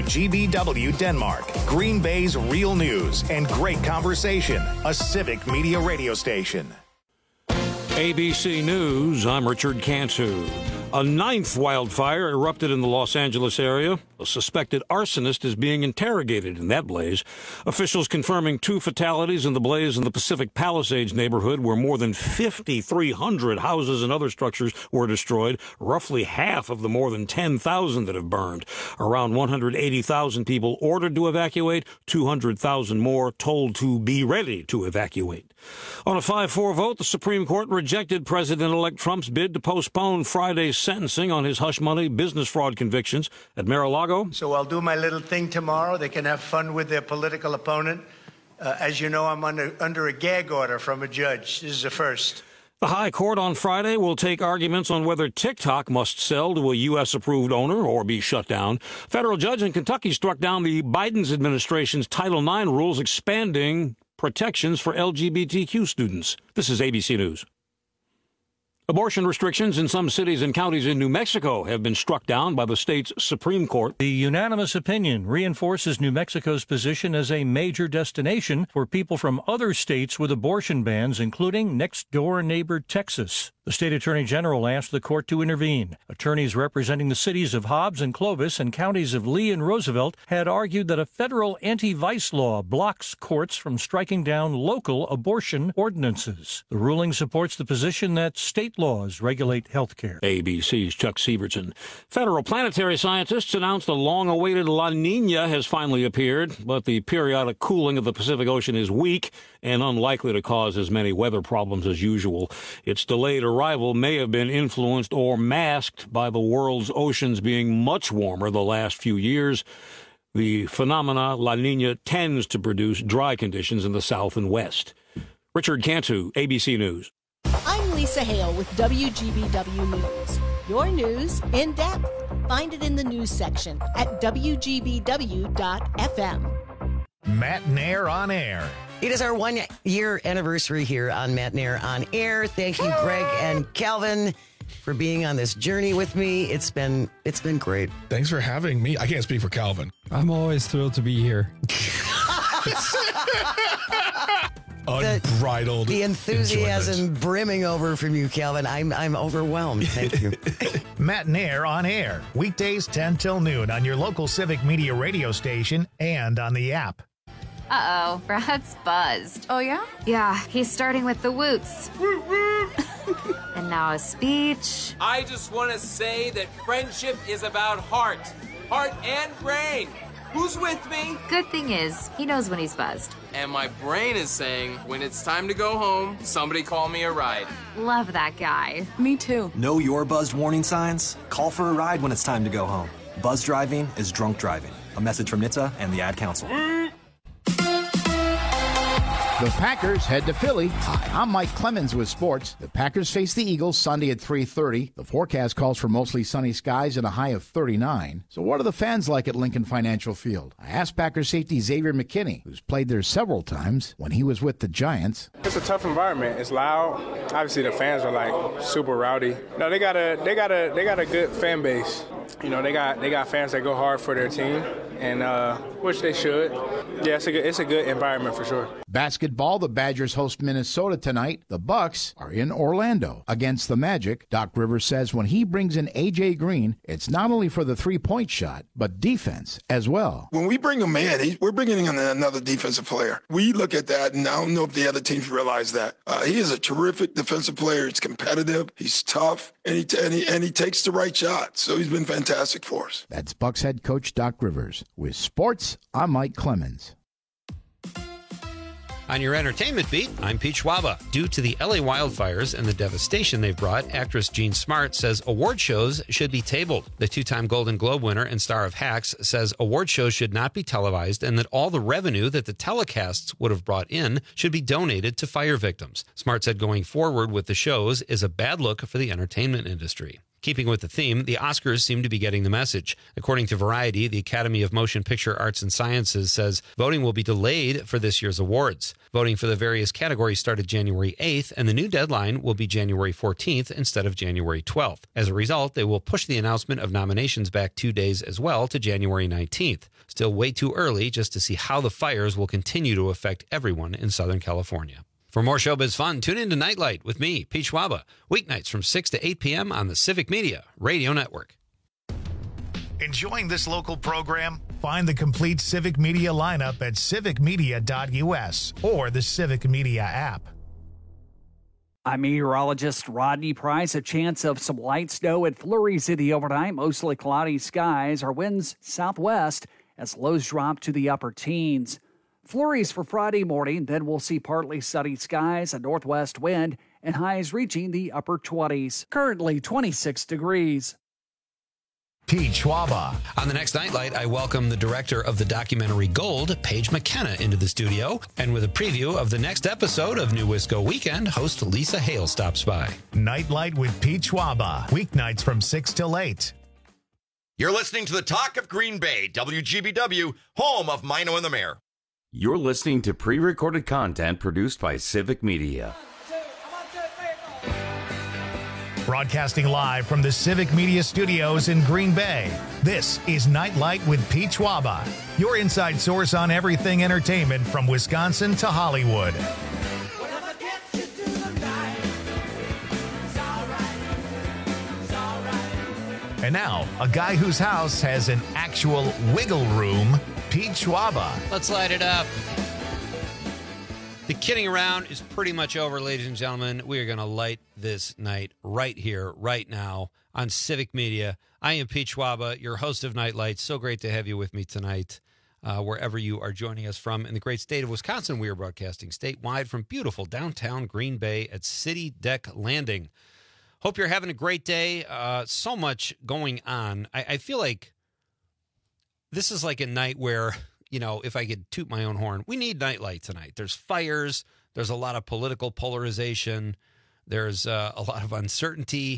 WGBW Denmark, Green Bay's real news and great conversation, a civic media radio station. ABC News, I'm Richard Cantu. A ninth wildfire erupted in the Los Angeles area. A suspected arsonist is being interrogated in that blaze. Officials confirming 2 fatalities in the blaze in the Pacific Palisades neighborhood, where more than 5,300 houses and other structures were destroyed, roughly half of the more than 10,000 that have burned. Around 180,000 people ordered to evacuate, 200,000 more told to be ready to evacuate. On a 5-4 vote, the Supreme Court rejected President-elect Trump's bid to postpone Friday's sentencing on his hush money business fraud convictions at Mar-a-Lago. So I'll do my little thing tomorrow. They can have fun with their political opponent. As you know, I'm under a gag order from a judge. This is a first. The High Court on Friday will take arguments on whether TikTok must sell to a U.S.-approved owner or be shut down. Federal judge in Kentucky struck down the Biden administration's Title IX rules expanding protections for LGBTQ students. This is ABC News. Abortion restrictions in some cities and counties in New Mexico have been struck down by the state's Supreme Court. The unanimous opinion reinforces New Mexico's position as a major destination for people from other states with abortion bans, including next-door neighbor Texas. The state attorney general asked the court to intervene. Attorneys representing the cities of Hobbs and Clovis and counties of Lee and Roosevelt had argued that a federal anti-vice law blocks courts from striking down local abortion ordinances. The ruling supports the position that state laws regulate health care. ABC's Chuck Sievertson. Federal planetary scientists announced a long-awaited La Nina has finally appeared, but the periodic cooling of the Pacific Ocean is weak and unlikely to cause as many weather problems as usual. Its delayed arrival may have been influenced or masked by the world's oceans being much warmer the last few years. The phenomena La Nina tends to produce dry conditions in the south and west. Richard Cantu, ABC News. I'm Lisa Hale with WGBW News. Your news in depth. Find it in the news section at WGBW.FM. Matt Nair on air. It is our 1-year anniversary here on Matt Nair on Air. Thank you, Greg and Calvin, for being on this journey with me. It's been great. Thanks for having me. I can't speak for Calvin. I'm always thrilled to be here. Unbridled the enthusiasm enjoyment. brimming over from you, Calvin. I'm overwhelmed. Thank you. Matt Nair on air. Weekdays 10 till noon on your local civic media radio station and on the app. Uh-oh, Brad's buzzed. Oh, yeah? Yeah, he's starting with the woots. And now a speech. I just want to say that friendship is about heart and brain. Who's with me? Good thing is, he knows when he's buzzed. And my brain is saying, when it's time to go home, somebody call me a ride. Love that guy. Me too. Know your buzzed warning signs? Call for a ride when it's time to go home. Buzz driving is drunk driving. A message from NHTSA and the Ad Council. The Packers head to Philly. Hi, I'm Mike Clemens with sports. The Packers face the Eagles Sunday at 3:30. The forecast calls for mostly sunny skies and a high of 39. So what are the fans like at Lincoln Financial Field? I asked Packers safety Xavier McKinney, who's played there several times when he was with the Giants. It's a tough environment. It's loud. Obviously, the fans are like super rowdy. No, they got a good fan base. You know, they got fans that go hard for their team, and which they should. Yeah, it's a good environment for sure. Basketball, the Badgers host Minnesota tonight. The Bucks are in Orlando against the Magic. Doc Rivers says when he brings in A.J. Green, it's not only for the three-point shot, but defense as well. When we bring him in, we're bringing in another defensive player. We look at that, and I don't know if the other teams realize that. He is a terrific defensive player. He's competitive. He's tough, and he takes the right shot. So he's been fantastic for us. That's Bucks head coach Doc Rivers. With sports, I'm Mike Clemens. On your entertainment beat, I'm Pete Schwaba. Due to the LA wildfires and the devastation they've brought, actress Jean Smart says award shows should be tabled. The two-time Golden Globe winner and star of Hacks says award shows should not be televised and that all the revenue that the telecasts would have brought in should be donated to fire victims. Smart said going forward with the shows is a bad look for the entertainment industry. Keeping with the theme, the Oscars seem to be getting the message. According to Variety, the Academy of Motion Picture Arts and Sciences says voting will be delayed for this year's awards. Voting for the various categories started January 8th, and the new deadline will be January 14th instead of January 12th. As a result, they will push the announcement of nominations back 2 days as well to January 19th. Still way too early just to see how the fires will continue to affect everyone in Southern California. For more showbiz fun, tune in to Nightlight with me, Pete Schwaba, weeknights from 6 to 8 p.m. on the Civic Media Radio Network. Enjoying this local program? Find the complete Civic Media lineup at civicmedia.us or the Civic Media app. I'm meteorologist Rodney Price. A chance of some light snow and flurries in the overnight. Mostly cloudy skies. Our winds southwest as lows drop to the upper teens. Flurries for Friday morning, then we'll see partly sunny skies, a northwest wind, and highs reaching the upper 20s. Currently 26 degrees. Pete Schwaba. On the next Nightlight, I welcome the director of the documentary Gold, Paige McKenna, into the studio. And with a preview of the next episode of New Wisco Weekend, host Lisa Hale stops by. Nightlight with Pete Schwaba. Weeknights from 6 till 8. You're listening to the Talk of Green Bay, WGBW, home of Mino and the Mayor. You're listening to pre-recorded content produced by Civic Media. Broadcasting live from the Civic Media Studios in Green Bay, this is Nightlight with Pete Schwaba, your inside source on everything entertainment from Wisconsin to Hollywood. And now, a guy whose house has an actual wiggle room, Pete Schwaba. Let's light it up. The kidding around is pretty much over, ladies and gentlemen. We are going to light this night right here, right now, on Civic Media. I am Pete Schwaba, your host of Nightlight. So great to have you with me tonight, wherever you are joining us from in the great state of Wisconsin. We are broadcasting statewide from beautiful downtown Green Bay at City Deck Landing. Hope you're having a great day. So much going on. I feel like this is like a night where, you know, if I could toot my own horn, we need Nightlight tonight. There's fires. There's a lot of political polarization. There's a lot of uncertainty.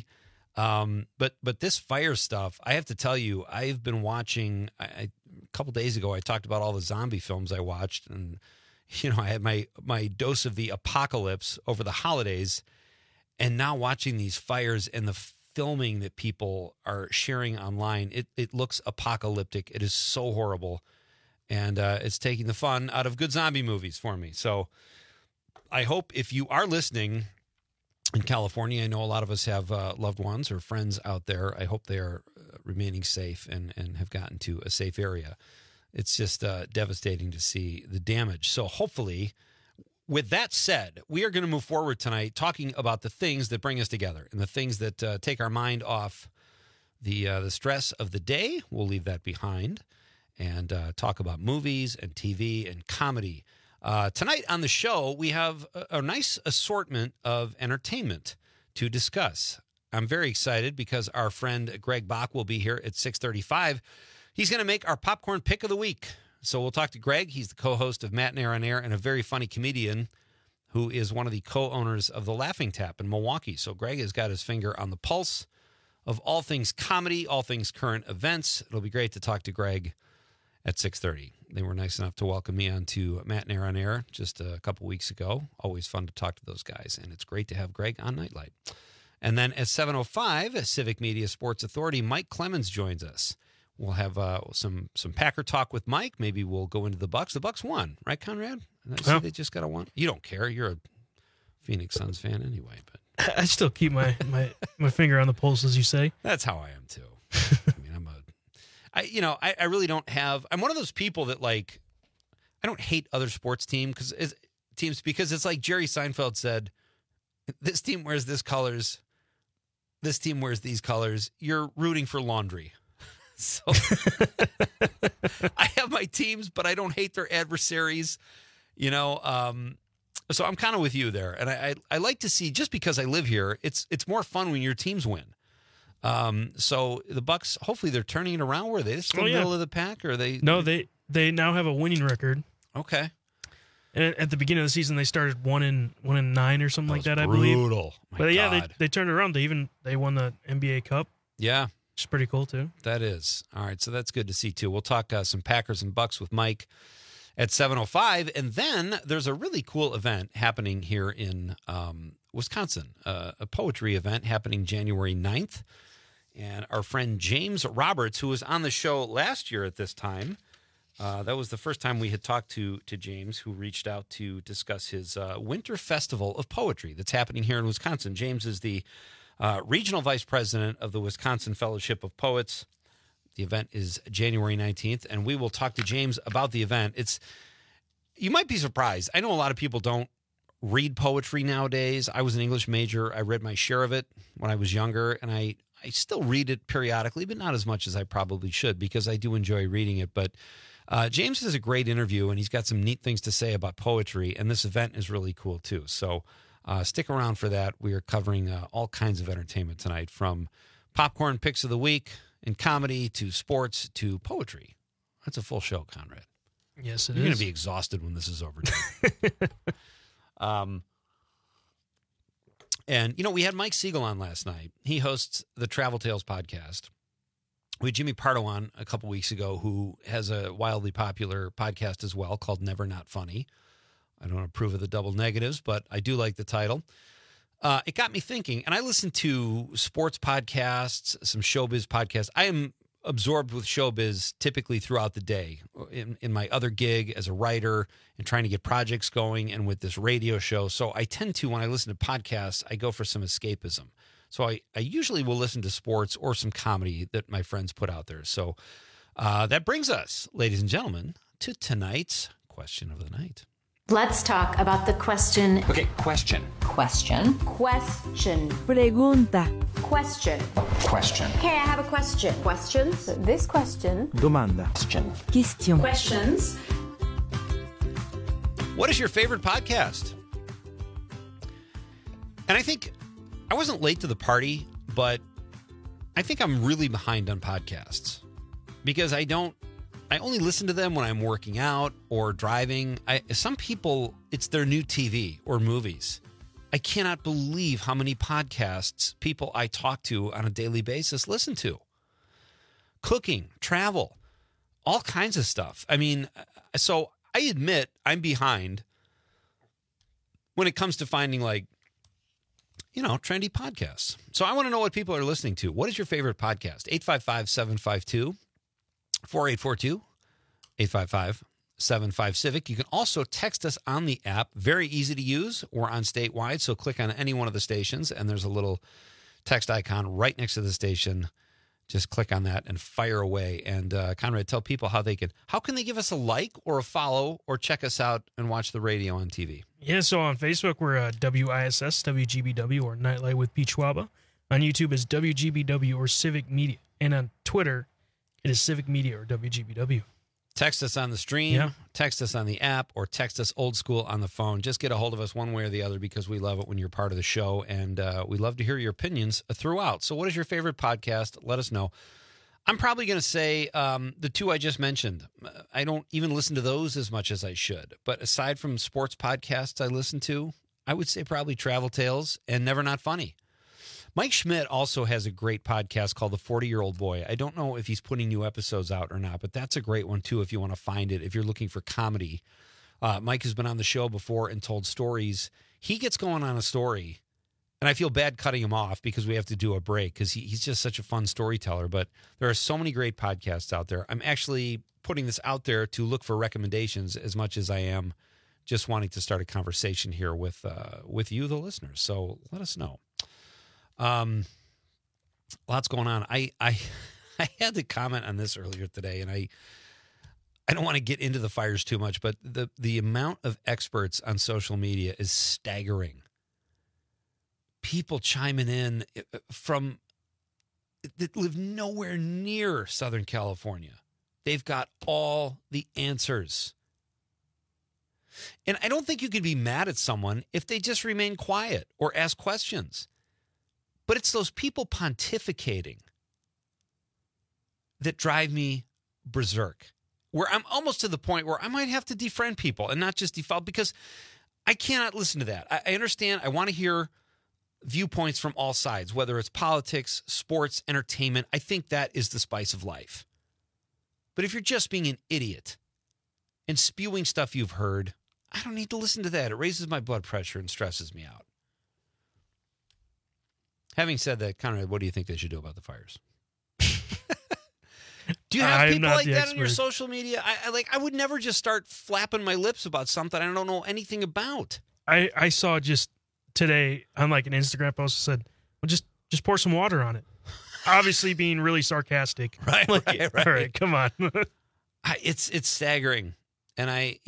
But this fire stuff, I have to tell you, I've been watching. A couple days ago, I talked about all the zombie films I watched. And, you know, I had my dose of the apocalypse over the holidays. And now watching these fires and the filming that people are sharing online, it looks apocalyptic. It is so horrible. And it's taking the fun out of good zombie movies for me. So I hope if you are listening in California, I know a lot of us have loved ones or friends out there. I hope they are remaining safe and have gotten to a safe area. It's just devastating to see the damage. So hopefully, with that said, we are going to move forward tonight talking about the things that bring us together and the things that take our mind off the stress of the day. We'll leave that behind and talk about movies and TV and comedy. Tonight on the show, we have a nice assortment of entertainment to discuss. I'm very excited because our friend Greg Bach will be here at 6:35. He's going to make our popcorn pick of the week. So we'll talk to Greg. He's the co-host of Matt and Air on Air and a very funny comedian who is one of the co-owners of the Laughing Tap in Milwaukee. So Greg has got his finger on the pulse of all things comedy, all things current events. It'll be great to talk to Greg at 6:30. They were nice enough to welcome me on to Matt and Air on Air just a couple weeks ago. Always fun to talk to those guys, and it's great to have Greg on Nightlight. And then at 7:05, Civic Media Sports Authority, Mike Clemens joins us. We'll have some Packer talk with Mike. Maybe we'll go into the Bucs. The Bucs won, right, Conrad? And I see they just got a one. You don't care. You're a Phoenix Suns fan anyway. But I still keep my finger on the pulse, as you say. That's how I am too. I mean, I really don't have. I'm one of those people that like. I don't hate other sports teams because it's like Jerry Seinfeld said. This team wears this colors. This team wears these colors. You're rooting for laundry. So I have my teams, but I don't hate their adversaries, you know. So I'm kind of with you there, and I like to see, just because I live here, it's more fun when your teams win. So the Bucs, hopefully they're turning it around. Were they still middle of the pack, or they? No, they now have a winning record. Okay. And at the beginning of the season, they started 1-9 or something like that, I believe. Brutal. But yeah, they turned it around. They won the NBA Cup Yeah. It's pretty cool, too. That is. All right, so that's good to see, too. We'll talk some Packers and Bucks with Mike at 7:05, and then there's a really cool event happening here in Wisconsin, a poetry event happening January 9th, and our friend James Roberts, who was on the show last year at this time, that was the first time we had talked to James, who reached out to discuss his Winter Festival of Poetry that's happening here in Wisconsin. James is the Regional Vice President of the Wisconsin Fellowship of Poets. The event is January 19th, and we will talk to James about the event. You might be surprised. I know a lot of people don't read poetry nowadays. I was an English major. I read my share of it when I was younger, and I still read it periodically, but not as much as I probably should because I do enjoy reading it. But James has a great interview, and he's got some neat things to say about poetry, and this event is really cool, too. So stick around for that. We are covering all kinds of entertainment tonight, from popcorn picks of the week and comedy to sports to poetry. That's a full show, Conrad. Yes, You're going to be exhausted when this is over. And, we had Mike Siegel on last night. He hosts the Travel Tales podcast. We had Jimmy Pardo on a couple weeks ago, who has a wildly popular podcast as well called Never Not Funny. I don't approve of the double negatives, but I do like the title. It got me thinking, and I listen to sports podcasts, some showbiz podcasts. I am absorbed with showbiz typically throughout the day in my other gig as a writer and trying to get projects going, and with this radio show. So I tend to, when I listen to podcasts, I go for some escapism. So I usually will listen to sports or some comedy that my friends put out there. So that brings us, ladies and gentlemen, to tonight's question of the night. Let's talk about the question. Okay, question. Question. Pregunta. Question. Question. Okay, I have a question. Questions? This question. Domanda. Question. Questions. What is your favorite podcast? And I think I wasn't late to the party, but I think I'm really behind on podcasts because I only listen to them when I'm working out or driving. Some people, it's their new TV or movies. I cannot believe how many podcasts people I talk to on a daily basis listen to. Cooking, travel, all kinds of stuff. I mean, so I admit I'm behind when it comes to finding trendy podcasts. So I want to know what people are listening to. What is your favorite podcast? 855-752-4842, 855-75-CIVIC. You can also text us on the app. Very easy to use. We're on statewide, so click on any one of the stations, and there's a little text icon right next to the station. Just click on that and fire away. And Conrad, tell people how can they give us a like or a follow or check us out and watch the radio on TV? Yeah, so on Facebook, we're WISS, WGBW, or Nightlight with Pete Schwaba. On YouTube is WGBW or Civic Media. And on Twitter, it is Civic Media or WGBW. Text us on the stream, text us on the app, or text us old school on the phone. Just get a hold of us one way or the other because we love it when you're part of the show, and we love to hear your opinions throughout. So what is your favorite podcast? Let us know. I'm probably going to say the two I just mentioned. I don't even listen to those as much as I should. But aside from sports podcasts I listen to, I would say probably Travel Tales and Never Not Funny. Mike Schmidt also has a great podcast called The 40-Year-Old Boy. I don't know if he's putting new episodes out or not, but that's a great one, too, if you want to find it, if you're looking for comedy. Mike has been on the show before and told stories. He gets going on a story, and I feel bad cutting him off because we have to do a break because he's just such a fun storyteller. But there are so many great podcasts out there. I'm actually putting this out there to look for recommendations as much as I am just wanting to start a conversation here with you, the listeners. So let us know. Lots going on. I had to comment on this earlier today, and I don't want to get into the fires too much, but the amount of experts on social media is staggering. People chiming in from that live nowhere near Southern California. They've got all the answers. And I don't think you can be mad at someone if they just remain quiet or ask questions. But it's those people pontificating that drive me berserk, where I'm almost to the point where I might have to defriend people and not just default, because I cannot listen to that. I understand. I want to hear viewpoints from all sides, whether it's politics, sports, entertainment. I think that is the spice of life. But if you're just being an idiot and spewing stuff you've heard, I don't need to listen to that. It raises my blood pressure and stresses me out. Having said that, Conrad, what do you think they should do about the fires? Do you have people like that on your social media? I would never just start flapping my lips about something I don't know anything about. I saw just today on like an Instagram post that said, well, just pour some water on it. Obviously being really sarcastic. Right. All right, come on. It's staggering. And I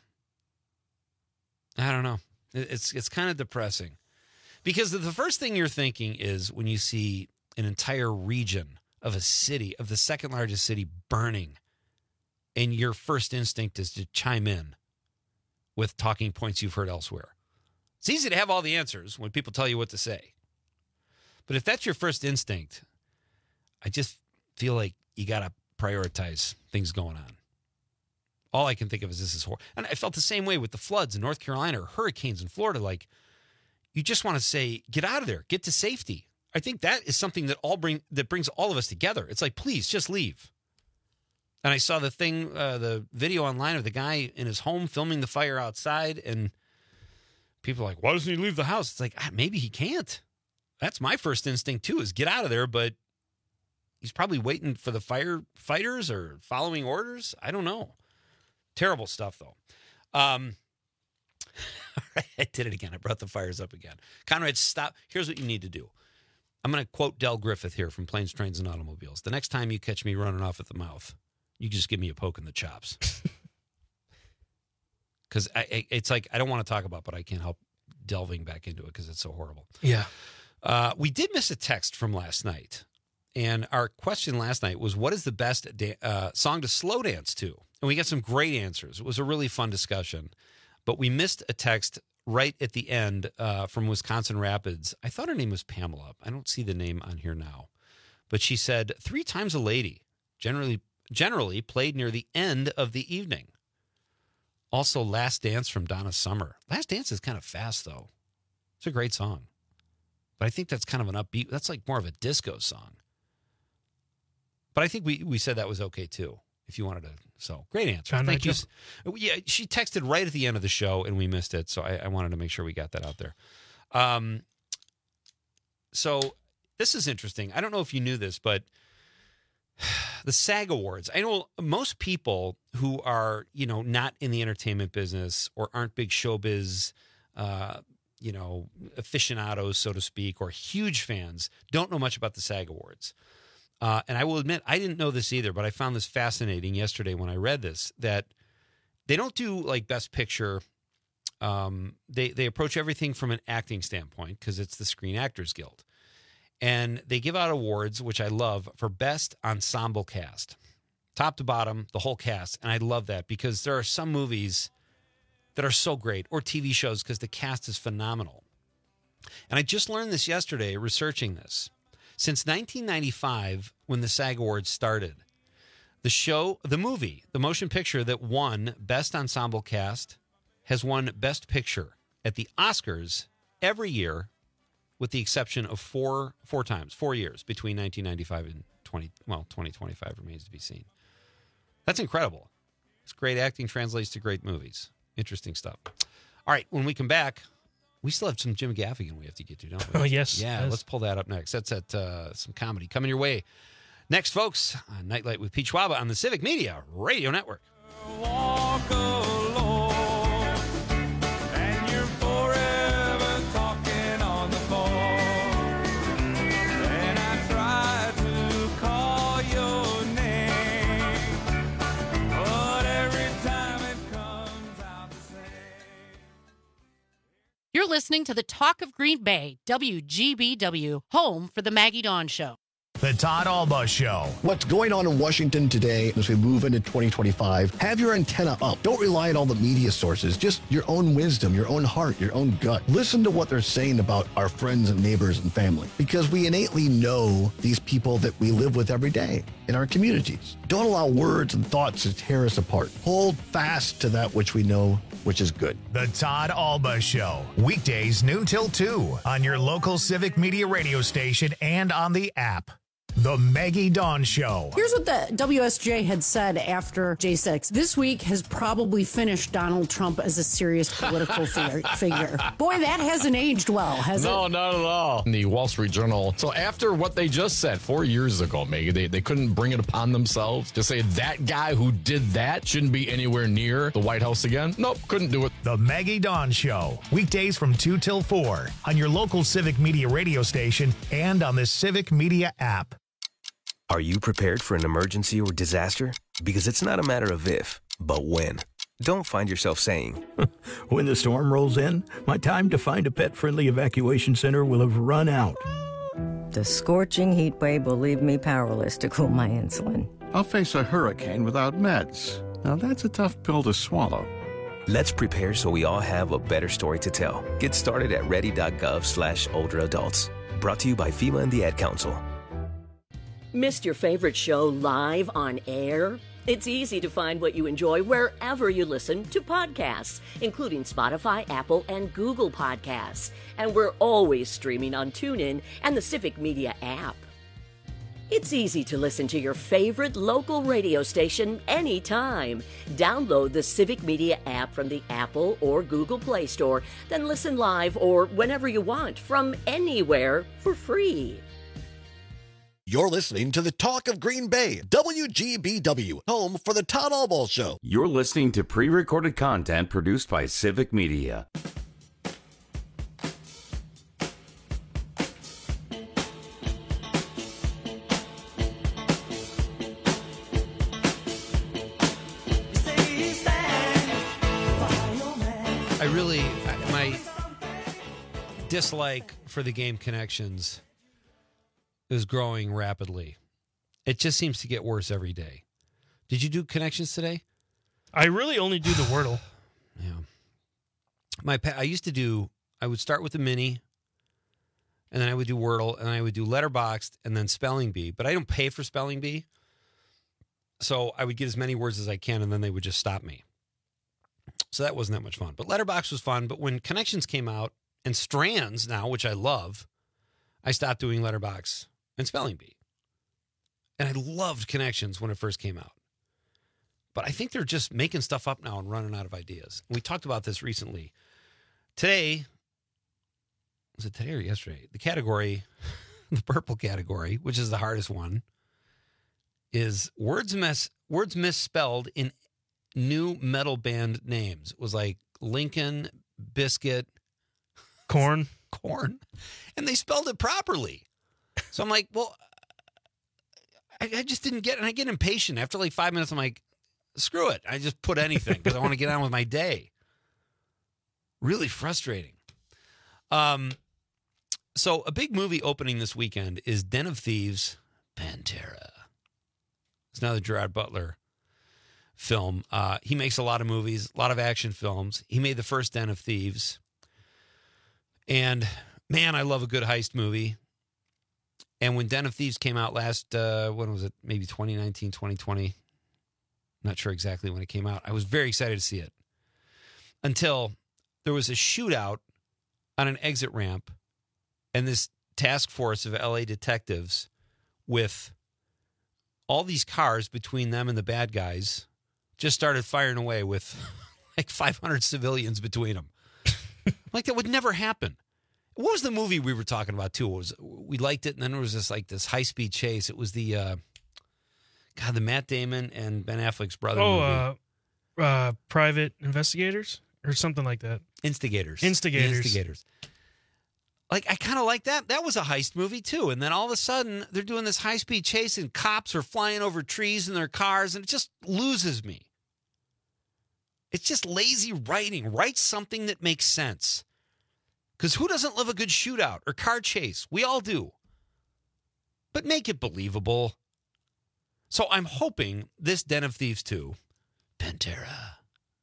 don't know. It's kind of depressing. Because the first thing you're thinking is when you see an entire region of a city, of the second largest city, burning, and your first instinct is to chime in with talking points you've heard elsewhere. It's easy to have all the answers when people tell you what to say. But if that's your first instinct, I just feel like you got to prioritize things going on. All I can think of is this is horrible. And I felt the same way with the floods in North Carolina or hurricanes in Florida. Like, you just want to say, get out of there, get to safety. I think that is something that brings all of us together. It's like, please, just leave. And I saw the video online of the guy in his home filming the fire outside, and people are like, why doesn't he leave the house? It's like, maybe he can't. That's my first instinct, too, is get out of there, but he's probably waiting for the firefighters or following orders. I don't know. Terrible stuff, though. All right, I did it again. I brought the fires up again. Conrad, stop. Here's what you need to do. I'm going to quote Del Griffith here from Planes, Trains, and Automobiles. The next time you catch me running off at the mouth, you just give me a poke in the chops. Because it's like, I don't want to talk about, but I can't help delving back into it because it's so horrible. Yeah. We did miss a text from last night. And our question last night was, what is the best song to slow dance to? And we got some great answers. It was a really fun discussion. But we missed a text right at the end from Wisconsin Rapids. I thought her name was Pamela. I don't see the name on here now. But she said, 3 Times a Lady, generally played near the end of the evening. Also, Last Dance from Donna Summer. Last Dance is kind of fast, though. It's a great song. But I think that's kind of an upbeat. That's like more of a disco song. But I think we said that was okay, too, if you wanted to. So, great answer. Thank you. Yeah, she texted right at the end of the show, and we missed it. So, I wanted to make sure we got that out there. So, this is interesting. I don't know if you knew this, but the SAG Awards. I know most people who are, not in the entertainment business or aren't big showbiz, aficionados, so to speak, or huge fans, don't know much about the SAG Awards. And I will admit, I didn't know this either, but I found this fascinating yesterday when I read this, that they don't do like Best Picture. They approach everything from an acting standpoint because it's the Screen Actors Guild. And they give out awards, which I love, for Best Ensemble Cast. Top to bottom, the whole cast. And I love that because there are some movies that are so great, or TV shows, because the cast is phenomenal. And I just learned this yesterday researching this. Since 1995, when the SAG Awards started, the motion picture that won Best Ensemble Cast has won Best Picture at the Oscars every year, with the exception of four times, 4 years between 1995 and 2025 remains to be seen. That's incredible. It's great acting translates to great movies. Interesting stuff. All right, when we come back, we still have some Jim Gaffigan we have to get to, don't we? Oh, yes. Yeah, let's pull that up next. That's some comedy coming your way. Next, folks, on Nightlight with Pete Schwaba on the Civic Media Radio Network. Walk alone, and you're forever talking on the phone. And I try to call your name, but every time it comes out the same. You're listening to the Talk of Green Bay, WGBW, home for the Maggie Dawn Show. The Todd Alba Show. What's going on in Washington today as we move into 2025? Have your antenna up. Don't rely on all the media sources. Just your own wisdom, your own heart, your own gut. Listen to what they're saying about our friends and neighbors and family, because we innately know these people that we live with every day. in our communities. Don't allow words and thoughts to tear us apart. Hold fast to that which we know, which is good. The Todd Alba Show, weekdays noon till 2 on your local Civic Media radio station and on the app. The Maggie Dawn Show. Here's what the WSJ had said after J6. This week has probably finished Donald Trump as a serious political figure. Boy, that hasn't aged well, has it? No, not at all. In the Wall Street Journal. So after what they just said 4 years ago, Maggie, they couldn't bring it upon themselves to say that guy who did that shouldn't be anywhere near the White House again. Nope, couldn't do it. The Maggie Dawn Show, weekdays from 2 till 4 on your local Civic Media radio station and on the Civic Media app. Are you prepared for an emergency or disaster? Because it's not a matter of if, but when. Don't find yourself saying, when the storm rolls in, my time to find a pet-friendly evacuation center will have run out. The scorching heat wave will leave me powerless to cool my insulin. I'll face a hurricane without meds. Now that's a tough pill to swallow. Let's prepare so we all have a better story to tell. Get started at ready.gov/older adults. Brought to you by FEMA and the Ad Council. Missed your favorite show live on air? It's easy to find what you enjoy wherever you listen to podcasts, including Spotify, Apple, and Google Podcasts. And we're always streaming on TuneIn and the Civic Media app. It's easy to listen to your favorite local radio station anytime. Download the Civic Media app from the Apple or Google Play Store, then listen live or whenever you want from anywhere for free. You're listening to the Talk of Green Bay, WGBW, home for the Todd Alba Show. You're listening to pre-recorded content produced by Civic Media. My dislike for the game Connections is growing rapidly. It just seems to get worse every day. Did you do Connections today? I really only do the Wordle. Yeah. I would start with the Mini, and then I would do Wordle, and I would do Letterboxd, and then Spelling Bee. But I don't pay for Spelling Bee, so I would get as many words as I can, and then they would just stop me. So that wasn't that much fun. But Letterboxd was fun. But when Connections came out, and Strands now, which I love, I stopped doing Letterboxd and Spelling Bee. And I loved Connections when it first came out. But I think they're just making stuff up now and running out of ideas. We talked about this recently. Today, was it today or yesterday? The category, the purple category, which is the hardest one, is words misspelled in new metal band names. It was like Lincoln, Biscuit, Corn. And they spelled it properly. So I'm like, well, I just didn't get it. And I get impatient. After like 5 minutes, I'm like, screw it. I just put anything because I want to get on with my day. Really frustrating. So a big movie opening this weekend is Den of Thieves, Pantera. It's another Gerard Butler film. He makes a lot of movies, a lot of action films. He made the first Den of Thieves. And, man, I love a good heist movie. And when Den of Thieves came out last, when was it? Maybe 2019, 2020. Not sure exactly when it came out. I was very excited to see it. Until there was a shootout on an exit ramp. And this task force of LA detectives with all these cars between them and the bad guys just started firing away with like 500 civilians between them. Like that would never happen. What was the movie we were talking about too? We liked it, and then there was this high-speed chase. It was the Matt Damon and Ben Affleck's brother movie. Private Investigators or something like that. Instigators. Like, I kind of like that. That was a heist movie too. And then all of a sudden, they're doing this high-speed chase, and cops are flying over trees in their cars, and it just loses me. It's just lazy writing. Write something that makes sense. Because who doesn't love a good shootout or car chase? We all do. But make it believable. So I'm hoping this Den of Thieves 2, Pantera,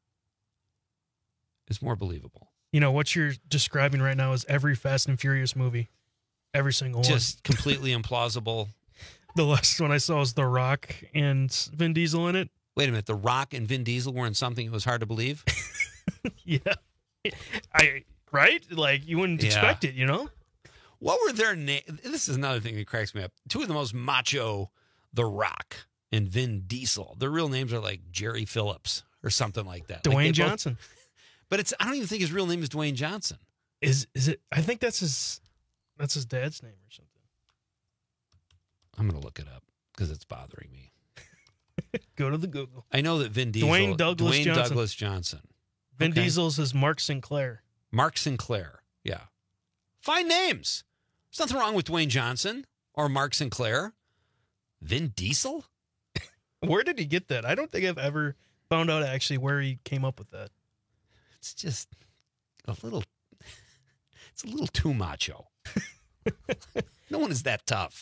is more believable. You know, what you're describing right now is every Fast and Furious movie. Every single one. Just completely implausible. The last one I saw was The Rock and Vin Diesel in it. Wait a minute. The Rock and Vin Diesel were in something that was hard to believe? Yeah. Right? Like, you wouldn't expect it, you know? What were their names? This is another thing that cracks me up. Two of the most macho, The Rock and Vin Diesel. Their real names are like Jerry Phillips or something like that. Dwayne Johnson. But I don't even think his real name is Dwayne Johnson. Is it? I think that's his dad's name or something. I'm going to look it up because it's bothering me. Go to the Google. I know that Vin Diesel. Dwayne Douglas Johnson. Vin Diesel's is Mark Sinclair. Mark Sinclair. Yeah. Fine names. There's nothing wrong with Dwayne Johnson or Mark Sinclair. Vin Diesel? Where did he get that? I don't think I've ever found out actually where he came up with that. It's just it's a little too macho. No one is that tough.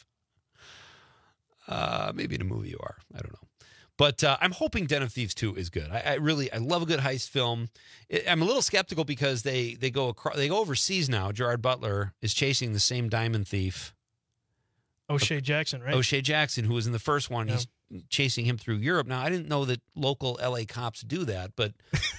Maybe in a movie you are. I don't know. But I'm hoping Den of Thieves 2 is good. I love a good heist film. I'm a little skeptical because they go overseas now. Gerard Butler is chasing the same diamond thief. O'Shea Jackson, right? O'Shea Jackson, who was in the first one. Yeah. He's chasing him through Europe. Now, I didn't know that local LA cops do that, but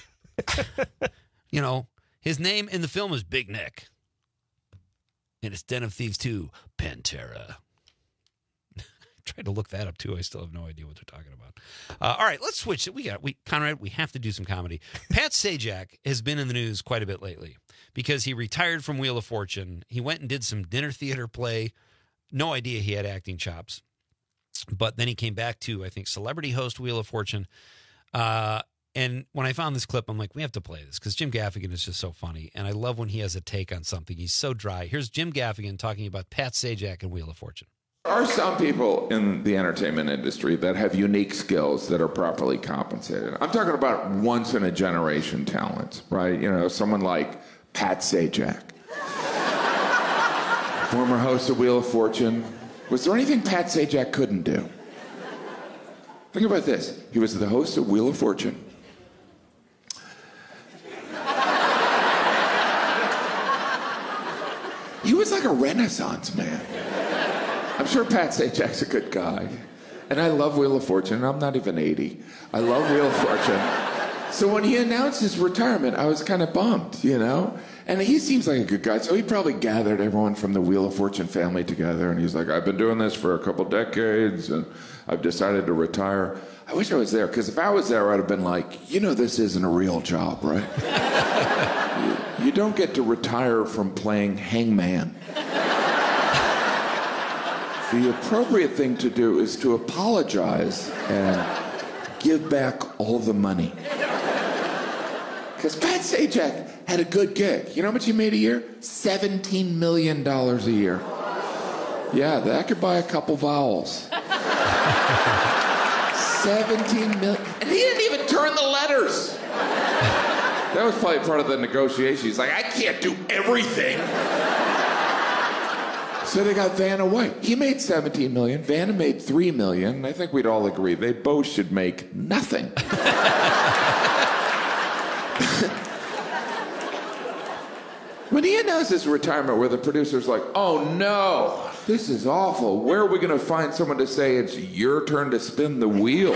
you know, his name in the film is Big Nick. And it's Den of Thieves 2, Pantera. Tried to look that up too. I still have no idea what they're talking about. All right, let's switch. Conrad, we have to do some comedy. Pat Sajak has been in the news quite a bit lately because he retired from Wheel of Fortune. He went and did some dinner theater play. No idea he had acting chops. But then he came back to, I think, celebrity host Wheel of Fortune. And when I found this clip, I'm like, we have to play this because Jim Gaffigan is just so funny. And I love when he has a take on something. He's so dry. Here's Jim Gaffigan talking about Pat Sajak and Wheel of Fortune. There are some people in the entertainment industry that have unique skills that are properly compensated. I'm talking about once-in-a-generation talent, right? You know, someone like Pat Sajak, former host of Wheel of Fortune. Was there anything Pat Sajak couldn't do? Think about this. He was the host of Wheel of Fortune. He was like a Renaissance man. I'm sure Pat Sajak's a good guy. And I love Wheel of Fortune. I'm not even 80. I love Wheel of Fortune. So when he announced his retirement, I was kind of bummed, you know? And he seems like a good guy. So he probably gathered everyone from the Wheel of Fortune family together. And he's like, I've been doing this for a couple decades, and I've decided to retire. I wish I was there, because if I was there, I'd have been like, you know, this isn't a real job, right? you don't get to retire from playing hangman. The appropriate thing to do is to apologize and give back all the money. Because Pat Sajak had a good gig. You know how much he made a year? $17 million a year. Yeah, that could buy a couple vowels. 17 million. And he didn't even turn the letters. That was probably part of the negotiation. He's like, I can't do everything. So they got Vanna White. He made $17 million. Vanna made $3 million. I think we'd all agree they both should make nothing. When he announced his retirement, where the producer's like, oh no, this is awful. Where are we going to find someone to say it's your turn to spin the wheel?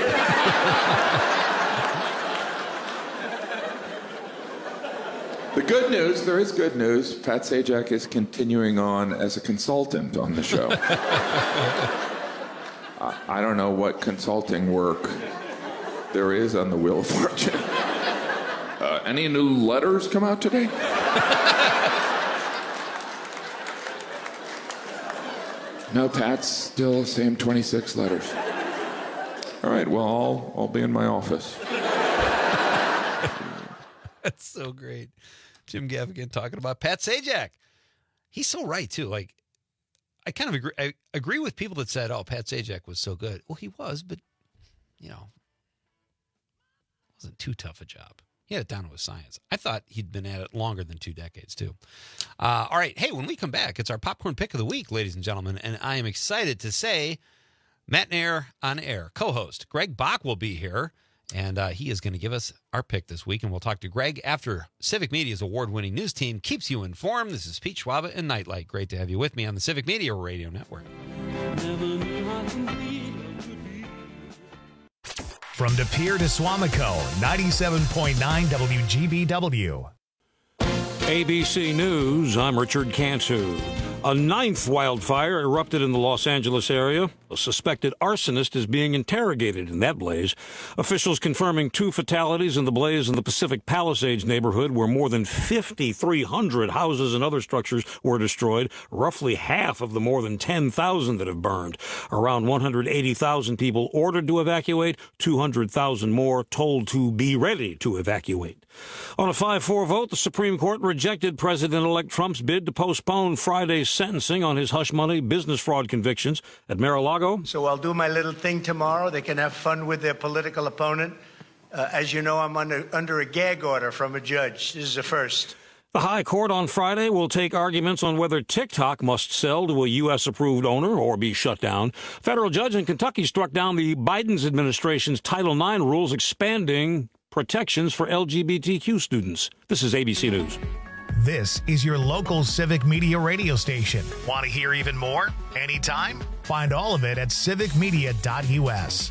The good news, there is good news. Pat Sajak is continuing on as a consultant on the show. I don't know what consulting work there is on the Wheel of Fortune. Any new letters come out today? No, Pat's still the same 26 letters. All right, well, I'll be in my office. That's so great. Jim Gaffigan talking about Pat Sajak. He's so right, too. Like, I kind of agree. I agree with people that said, oh, Pat Sajak was so good. Well, he was, but, you know, it wasn't too tough a job. He had it down to a science. I thought he'd been at it longer than 2 decades, too. All right. Hey, when we come back, it's our popcorn pick of the week, ladies and gentlemen. And I am excited to say Matt Nair on air, co-host Greg Bach will be here. And he is going to give us our pick this week. And we'll talk to Greg after Civic Media's award-winning news team keeps you informed. This is Pete Schwaba and Nightlight. Great to have you with me on the Civic Media Radio Network. Never knew how complete love could be. From De Pere to Swamico, 97.9 WGBW. ABC News, I'm Richard Cantu. A ninth wildfire erupted in the Los Angeles area. A suspected arsonist is being interrogated in that blaze. Officials confirming 2 fatalities in the blaze in the Pacific Palisades neighborhood, where more than 5,300 houses and other structures were destroyed, roughly half of the more than 10,000 that have burned. Around 180,000 people ordered to evacuate, 200,000 more told to be ready to evacuate. On a 5-4 vote, the Supreme Court rejected President-elect Trump's bid to postpone Friday's sentencing on his hush money business fraud convictions at Mar-a-Lago. So I'll do my little thing tomorrow. They can have fun with their political opponent. As you know, I'm under a gag order from a judge. This is a first. The High Court on Friday will take arguments on whether TikTok must sell to a U.S.-approved owner or be shut down. Federal judge in Kentucky struck down the Biden administration's Title IX rules expanding protections for LGBTQ students. This is ABC News. This is your local Civic Media radio station. Want to hear even more? Anytime? Find all of it at civicmedia.us.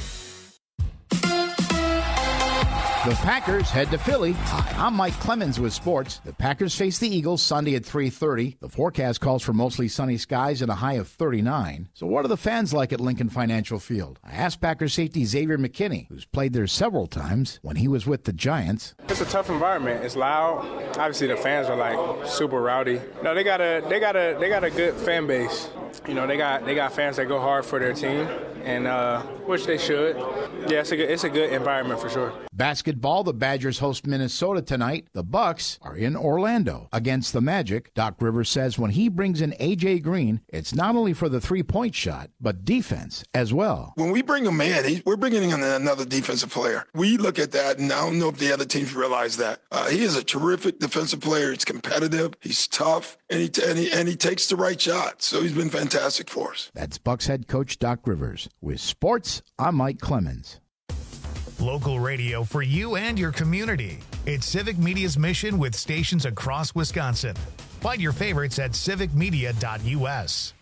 The Packers head to Philly. Hi, I'm Mike Clemens with sports. The Packers face the Eagles Sunday at 3:30. The forecast calls for mostly sunny skies and a high of 39. So what are the fans like at Lincoln Financial Field? I asked Packers safety Xavier McKinney, who's played there several times when he was with the Giants. It's a tough environment. It's loud. Obviously, the fans are like super rowdy. No, they got a good fan base. You know, they got fans that go hard for their team, and which they should. Yeah, it's a good environment for sure. Basketball, the Badgers host Minnesota tonight. The Bucks are in Orlando against the Magic. Doc Rivers says when he brings in A.J. Green, it's not only for the three-point shot, but defense as well. When we bring him in, we're bringing in another defensive player. We look at that, and I don't know if the other teams realize that. He is a terrific defensive player. He's competitive. He's tough, and he takes the right shot. So he's been fantastic for us. That's Bucks head coach Doc Rivers. With sports, I'm Mike Clemens. Local radio for you and your community. It's Civic Media's mission with stations across Wisconsin. Find your favorites at civicmedia.us.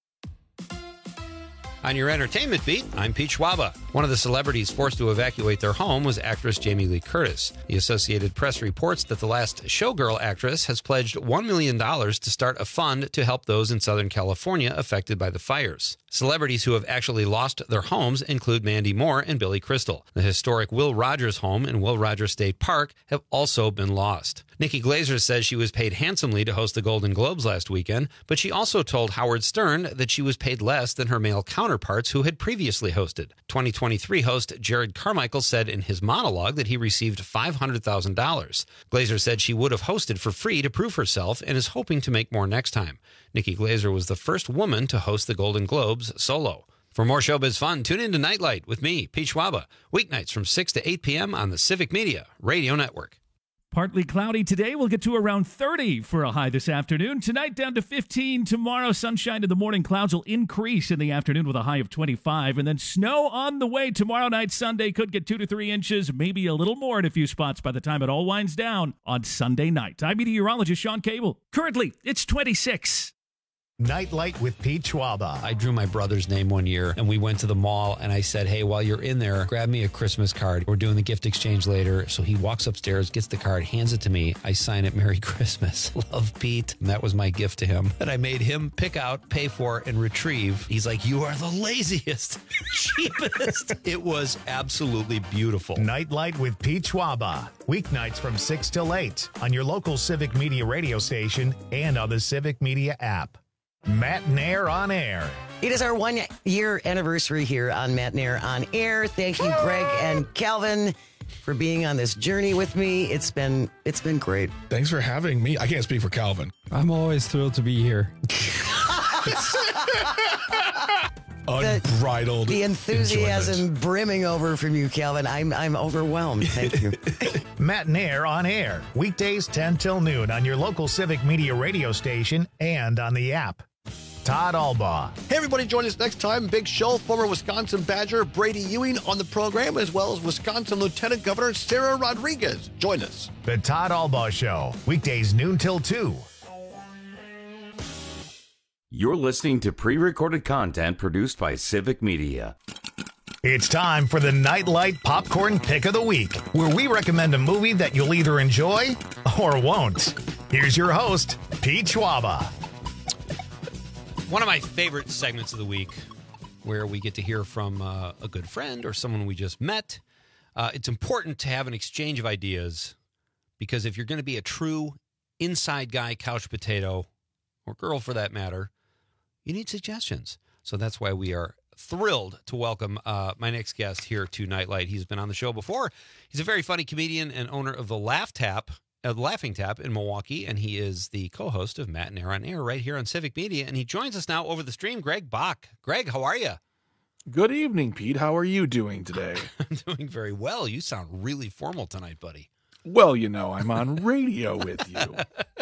On your entertainment beat, I'm Pete Schwaba. One of the celebrities forced to evacuate their home was actress Jamie Lee Curtis. The Associated Press reports that the last Showgirl actress has pledged $1 million to start a fund to help those in Southern California affected by the fires. Celebrities who have actually lost their homes include Mandy Moore and Billy Crystal. The historic Will Rogers home in Will Rogers State Park have also been lost. Nikki Glaser says she was paid handsomely to host the Golden Globes last weekend, but she also told Howard Stern that she was paid less than her male counterparts who had previously hosted. 2023 host Jared Carmichael said in his monologue that he received $500,000. Glaser said she would have hosted for free to prove herself and is hoping to make more next time. Nikki Glaser was the first woman to host the Golden Globes solo. For more showbiz fun, tune in to Nightlight with me, Pete Schwaba, weeknights from 6 to 8 p.m. on the Civic Media Radio Network. Partly cloudy today. We'll get to around 30 for a high this afternoon. Tonight down to 15. Tomorrow, sunshine in the morning. Clouds will increase in the afternoon with a high of 25. And then snow on the way tomorrow night. Sunday could get 2 to 3 inches, maybe a little more in a few spots by the time it all winds down on Sunday night. I'm meteorologist Sean Cable. Currently, it's 26. Nightlight with Pete Schwaba. I drew my brother's name one year, and we went to the mall, and I said, hey, while you're in there, grab me a Christmas card. We're doing the gift exchange later. So he walks upstairs, gets the card, hands it to me. I sign it, Merry Christmas. Love, Pete. And that was my gift to him that I made him pick out, pay for, and retrieve. He's like, you are the laziest, cheapest. It was absolutely beautiful. Nightlight with Pete Schwaba. Weeknights from 6 till 8 on your local Civic Media radio station and on the Civic Media app. Matt Nair on Air. It is our 1 year anniversary here on Matt Nair on Air. Thank you, Greg and Calvin, for being on this journey with me. It's been great. Thanks for having me. I can't speak for Calvin. I'm always thrilled to be here. Unbridled the enthusiasm enjoyment. Brimming over from you, Calvin. I'm overwhelmed. Thank you. Matt Nair on Air. Weekdays 10 till noon on your local Civic Media radio station and on the app. Todd Albaugh. Hey, everybody, join us next time. Big show. Former Wisconsin Badger Brady Ewing on the program, as well as Wisconsin Lieutenant Governor Sarah Rodriguez. Join us. The Todd Albaugh Show. Weekdays noon till 2. You're listening to pre-recorded content produced by Civic Media. It's time for the Nightlight Popcorn Pick of the Week, where we recommend a movie that you'll either enjoy or won't. Here's your host, Pete Schwaba. One of my favorite segments of the week, where we get to hear from a good friend or someone we just met. It's important to have an exchange of ideas, because if you're going to be a true inside guy, couch potato, or girl for that matter, you need suggestions. So that's why we are thrilled to welcome my next guest here to Nightlight. He's been on the show before. He's a very funny comedian and owner of the Laughing Tap in Milwaukee, and he is the co-host of Matt and Air on Air right here on Civic Media, and he joins us now over the stream, Greg Bach. Greg, how are you? Good evening, Pete. How are you doing today? I'm doing very well. You sound really formal tonight, buddy. Well, you know, I'm on radio with you.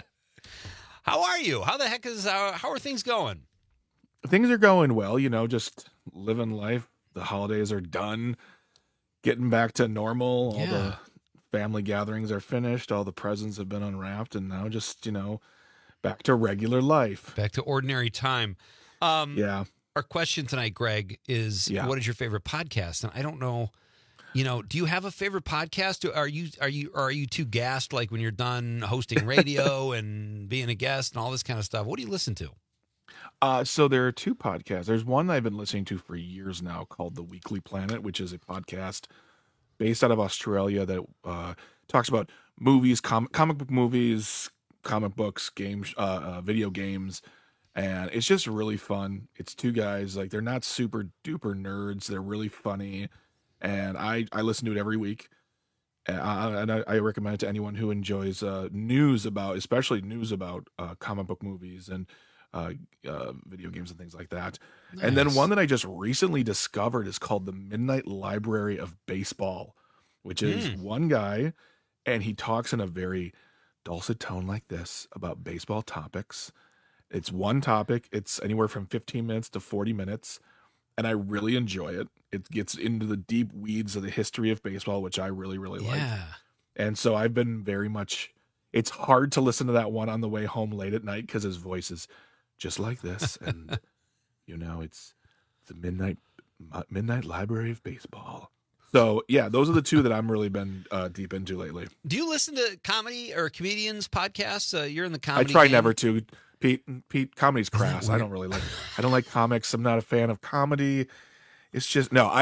How are you? How the heck is how are things going? Things are going well, you know, just living life. The holidays are done, getting back to normal. All the family gatherings are finished. All the presents have been unwrapped, and now just, you know, back to regular life. Back to ordinary time. Yeah. Our question tonight, Greg, is what is your favorite podcast? And I don't know, you know, do you have a favorite podcast? Are you too gassed like when you're done hosting radio and being a guest and all this kind of stuff? What do you listen to? So there are two podcasts. There's one I've been listening to for years now called The Weekly Planet, which is a podcast based out of Australia that talks about movies, comic book movies, comic books, games, video games, and it's just really fun. It's two guys, like, they're not super duper nerds. They're really funny, and I listen to it every week. And I recommend it to anyone who enjoys especially news about comic book movies and video games and things like that. Nice. And then one that I just recently discovered is called the Midnight Library of Baseball, which is one guy, and he talks in a very dulcet tone like this about baseball topics. It's one topic. It's anywhere from 15 minutes to 40 minutes, and I really enjoy it. It gets into the deep weeds of the history of baseball, which I really, really like. And so I've been very much, it's hard to listen to that one on the way home late at night because his voice is just like this, and you know, it's the Midnight Library of Baseball. So yeah, those are the two that I'm really been deep into lately. Do you listen to comedy or comedians podcasts? You're in the comedy. I try game. Never to. Pete, comedy's crass. I don't like comics. I'm not a fan of comedy. It's just no.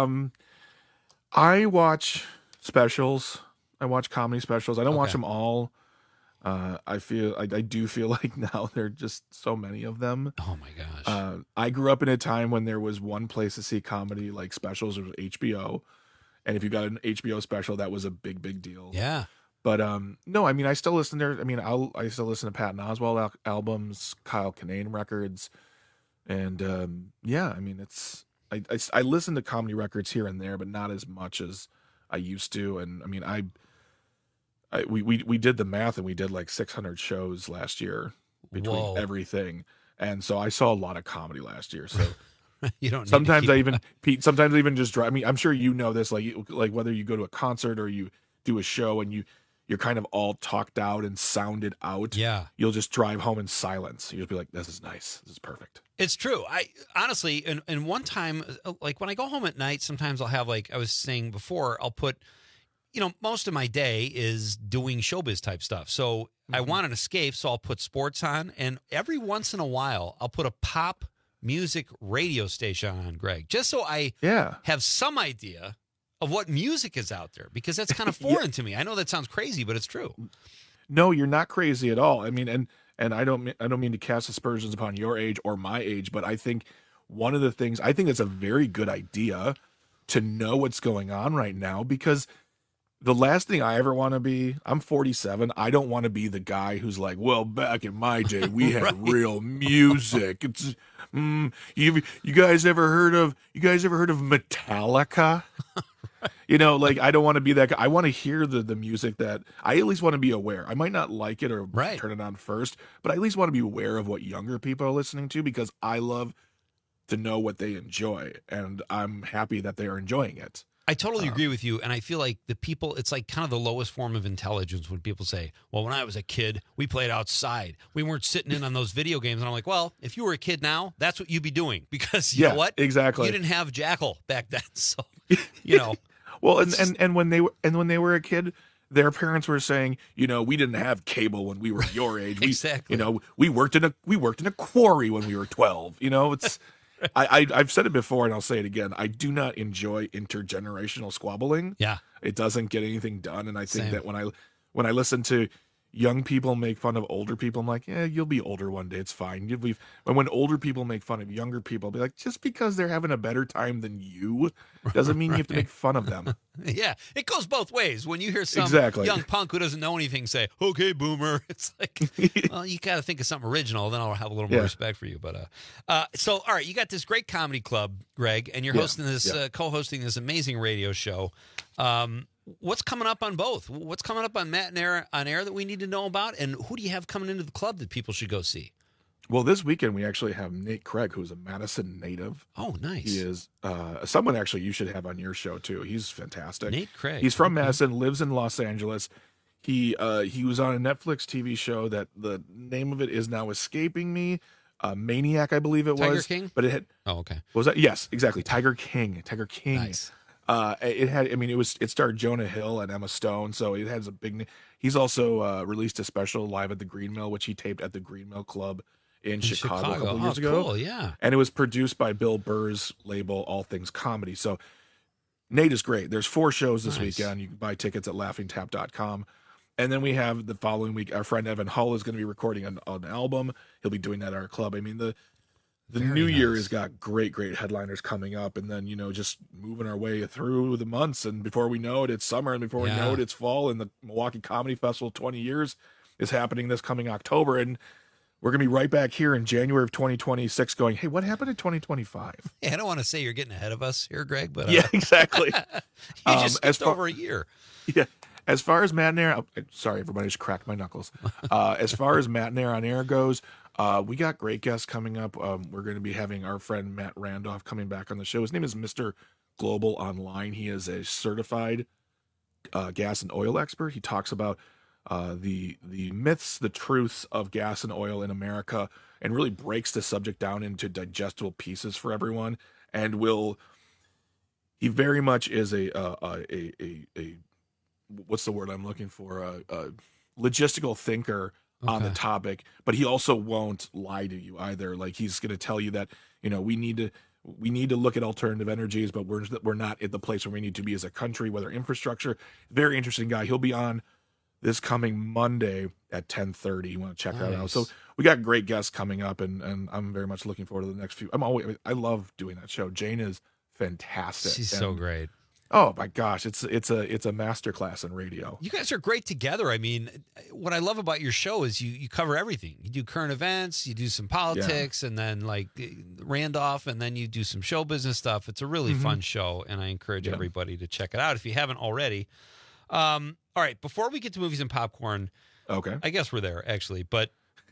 I watch specials. I watch comedy specials. I don't watch them all. I do feel like now there are just so many of them. Oh my gosh. I grew up in a time when there was one place to see comedy like specials. It was HBO. And if you got an HBO special, that was a big deal. Yeah. But no, I mean, I still listen there. I mean, I still listen to Patton Oswalt albums, Kyle Kinane records. And yeah, I mean, I listen to comedy records here and there, but not as much as I used to. And I mean, we did the math, and we did like 600 shows last year between everything, and so I saw a lot of comedy last year. So you don't. Sometimes I even just drive. I mean, I'm sure you know this. Like whether you go to a concert or you do a show and you're kind of all talked out and sounded out. Yeah, you'll just drive home in silence. You'll be like, "This is nice. This is perfect." It's true. I honestly, and one time, like when I go home at night, sometimes I'll have, like I was saying before, I'll put. You know, most of my day is doing showbiz type stuff. So I want an escape, so I'll put sports on. And every once in a while, I'll put a pop music radio station on, Greg, just so I have some idea of what music is out there, because that's kind of foreign to me. I know that sounds crazy, but it's true. No, you're not crazy at all. I mean, and I don't mean to cast aspersions upon your age or my age, but I think one of the things, I think it's a very good idea to know what's going on right now, because the last thing I ever want to be, I'm 47. I don't want to be the guy who's like, well, back in my day, we had real music. It's, you guys ever heard of Metallica? You know, like, I don't want to be that guy. I want to hear the music that I at least want to be aware. I might not like it or turn it on first, but I at least want to be aware of what younger people are listening to, because I love to know what they enjoy, and I'm happy that they are enjoying it. I totally agree with you. And I feel like the people, it's like kind of the lowest form of intelligence when people say, well, when I was a kid, we played outside. We weren't sitting in on those video games. And I'm like, well, if you were a kid now, that's what you'd be doing. Because you know what? Exactly. You didn't have Jackal back then. So, Well, and when they were a kid, their parents were saying, we didn't have cable when we were your age. Exactly. We worked in a quarry when we were 12. It's I've said it before and I'll say it again. I do not enjoy intergenerational squabbling. Yeah. It doesn't get anything done. And I think Same. that when I listen to young people make fun of older people, I'm like, yeah, you'll be older one day. It's fine. And when older people make fun of younger people, I'll be like, just because they're having a better time than you doesn't mean you have to make fun of them. Yeah, it goes both ways. When you hear some young punk who doesn't know anything say, okay, boomer, it's like, well, you got to think of something original, then I'll have a little more respect for you. But so, all right, you got this great comedy club, Greg, and you're hosting this, co-hosting this amazing radio show. What's coming up on both? What's coming up on Matt and Air on air that we need to know about? And who do you have coming into the club that people should go see? Well, this weekend we actually have Nate Craig, who's a Madison native. Oh, nice. He is someone actually you should have on your show too. He's fantastic. Nate Craig. He's from Madison, lives in Los Angeles. He was on a Netflix TV show that the name of it is now escaping me. Maniac, I believe it was. Tiger King? But it had. Oh, okay. Was that? Yes, exactly. Tiger King. Nice. It starred Jonah Hill and Emma Stone, so it has a big. He's also released a special live at the Green Mill, which he taped at the Green Mill Club in Chicago a couple years ago. Cool, yeah. And it was produced by Bill Burr's label, All Things Comedy. So Nate is great. There's 4 shows this weekend. You can buy tickets at laughingtap.com. And then we have the following week, our friend Evan Hull is going to be recording an album. He'll be doing that at our club. I mean, the new year has got great headliners coming up, and then, just moving our way through the months. And before we know it, it's summer, and before we know it, it's fall. And the Milwaukee Comedy Festival 20 years is happening this coming October. And we're going to be right back here in January of 2026 going, hey, what happened in 2025? Yeah, I don't want to say you're getting ahead of us here, Greg, but yeah, exactly. You just skipped over a year. Yeah. As far as Matt and Air, sorry, everybody just cracked my knuckles. As far as Matt and Air on air goes, we got great guests coming up. We're going to be having our friend Matt Randolph coming back on the show. His name is Mr. Global Online. He is a certified gas and oil expert. He talks about the myths, the truths of gas and oil in America, and really breaks the subject down into digestible pieces for everyone. And he very much is a what's the word I'm looking for? A logistical thinker on the topic, but he also won't lie to you either. Like, he's going to tell you that, we need to look at alternative energies, but we're not at the place where we need to be as a country, whether infrastructure. Very interesting guy. He'll be on this coming Monday at 10:30. You want to check that out. So we got great guests coming up, and I'm very much looking forward to the next few. I love doing that show. Jane is fantastic. She's so great. Oh my gosh, it's a masterclass in radio. You guys are great together. I mean, what I love about your show is you cover everything. You do current events, you do some politics, and then like Randolph, and then you do some show business stuff. It's a really fun show, and I encourage everybody to check it out if you haven't already. All right, before we get to movies and popcorn, I guess we're there actually, but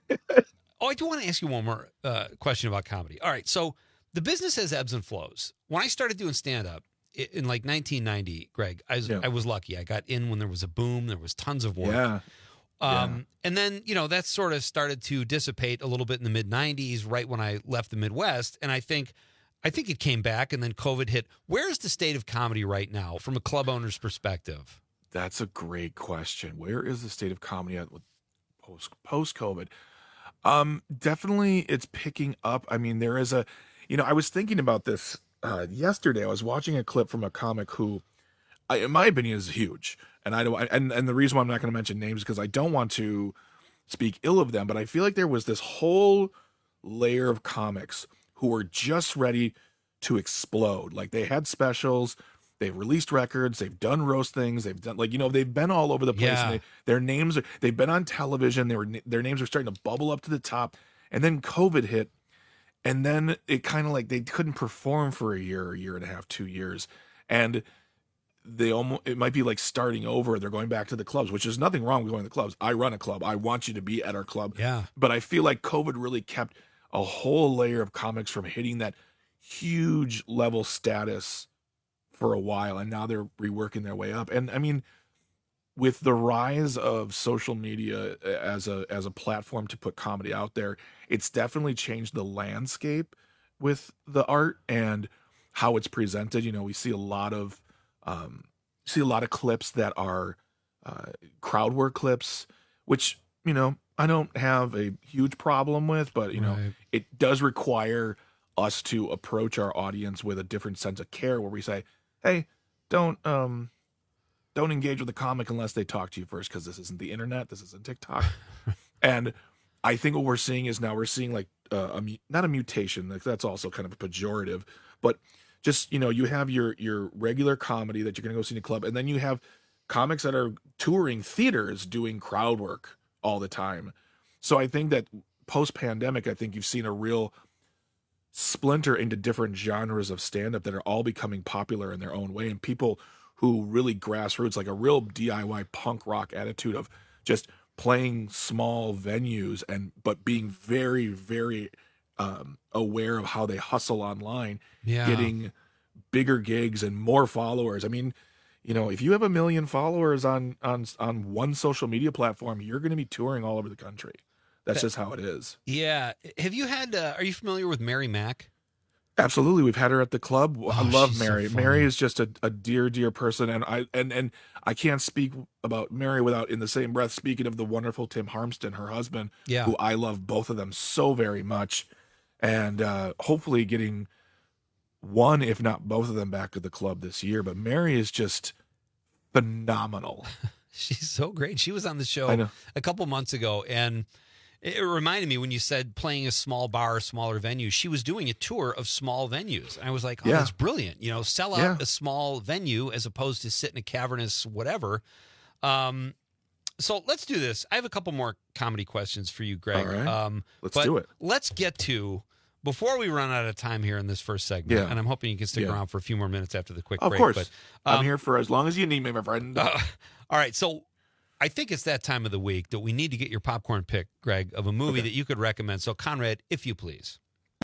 I do want to ask you one more question about comedy. All right, so the business has ebbs and flows. When I started doing stand-up, in like 1990, Greg, I was lucky. I got in when there was a boom. There was tons of work. And then, that sort of started to dissipate a little bit in the mid 90s, right when I left the Midwest. And I think it came back, and then COVID hit. Where's the state of comedy right now from a club owner's perspective? That's a great question. Where is the state of comedy at post COVID? Definitely it's picking up. I mean, there is I was thinking about this yesterday. I was watching a clip from a comic who, in my opinion, is huge, and and the reason why I'm not going to mention names is because I don't want to speak ill of them, but I feel like there was this whole layer of comics who were just ready to explode. Like, they had specials, they've released records, they've done roast things, they've done they've been all over the place. Yeah. And they've been on television. Their names are starting to bubble up to the top, and then COVID hit. And then it kind of like they couldn't perform for a year and a half, 2 years. And it might be like starting over. They're going back to the clubs, which is nothing wrong with going to the clubs. I run a club. I want you to be at our club. Yeah. But I feel like COVID really kept a whole layer of comics from hitting that huge level status for a while, and now they're reworking their way up. And I mean, with the rise of social media as a platform to put comedy out there, it's definitely changed the landscape with the art and how it's presented. You know, we see a lot of clips that are crowd work clips, which, you know, I don't have a huge problem with, but you know, it does require us to approach our audience with a different sense of care, where we say, hey, don't engage with the comic unless they talk to you first, because this isn't the internet, this isn't TikTok. And I think what we're seeing is now we're seeing like not a mutation, like that's also kind of a pejorative, but just, you know, you have your regular comedy that you're going to go see in a club, and then you have comics that are touring theaters doing crowd work all the time. So I think that post-pandemic, I think you've seen a real splinter into different genres of stand-up that are all becoming popular in their own way, and people who really grassroots, like a real DIY punk rock attitude of just playing small venues but being very, very aware of how they hustle online, getting bigger gigs and more followers. I mean, you know, if you have 1 million followers on one social media platform, you're going to be touring all over the country. That's just how it is. Yeah. Have you had, are you familiar with Mary Mack? Absolutely. We've had her at the club. I love Mary. So Mary is just a dear, dear person. And I can't speak about Mary without in the same breath speaking of the wonderful Tim Harmston, her husband, who I love both of them so very much. And hopefully getting one, if not both of them, back at the club this year. But Mary is just phenomenal. She's so great. She was on the show a couple months ago, and it reminded me when you said playing a small bar or smaller venue. She was doing a tour of small venues. And I was like, oh, that's brilliant. You know, sell out a small venue as opposed to sit in a cavernous whatever. So let's do this. I have a couple more comedy questions for you, Greg. All right. Let's do it. Let's get to, before we run out of time here in this first segment, and I'm hoping you can stick around for a few more minutes after the quick break. Of course. But, I'm here for as long as you need me, my friend. All right. So I think it's that time of the week that we need to get your popcorn pick, Greg, of a movie that you could recommend. So, Conrad, if you please.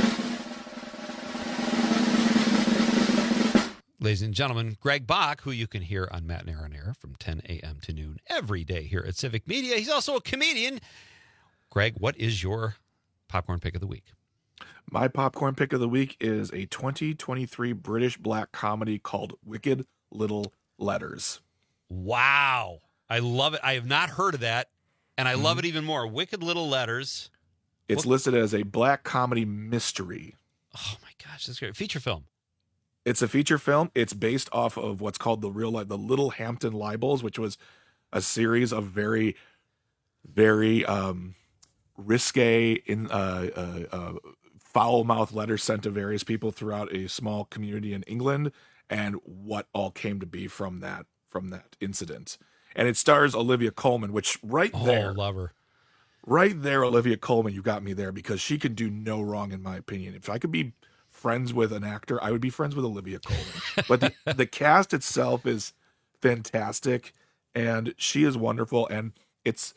Ladies and gentlemen, Greg Bach, who you can hear on Matt and Aaron Air from 10 a.m. to noon every day here at Civic Media. He's also a comedian. Greg, what is your popcorn pick of the week? My popcorn pick of the week is a 2023 British black comedy called Wicked Little Letters. Wow. I love it. I have not heard of that, and I love it even more. Wicked Little Letters. It's listed as a black comedy mystery. Oh, my gosh. That's great. Feature film. It's a feature film. It's based off of what's called the Little Hampton Libels, which was a series of very, very risque, foul-mouthed letters sent to various people throughout a small community in England, and what all came to be from that incident. And it stars Olivia Colman, which there, love her. Right there, Olivia Colman, you got me there, because she can do no wrong, in my opinion. If I could be friends with an actor, I would be friends with Olivia Colman. But the cast itself is fantastic, and she is wonderful. And it's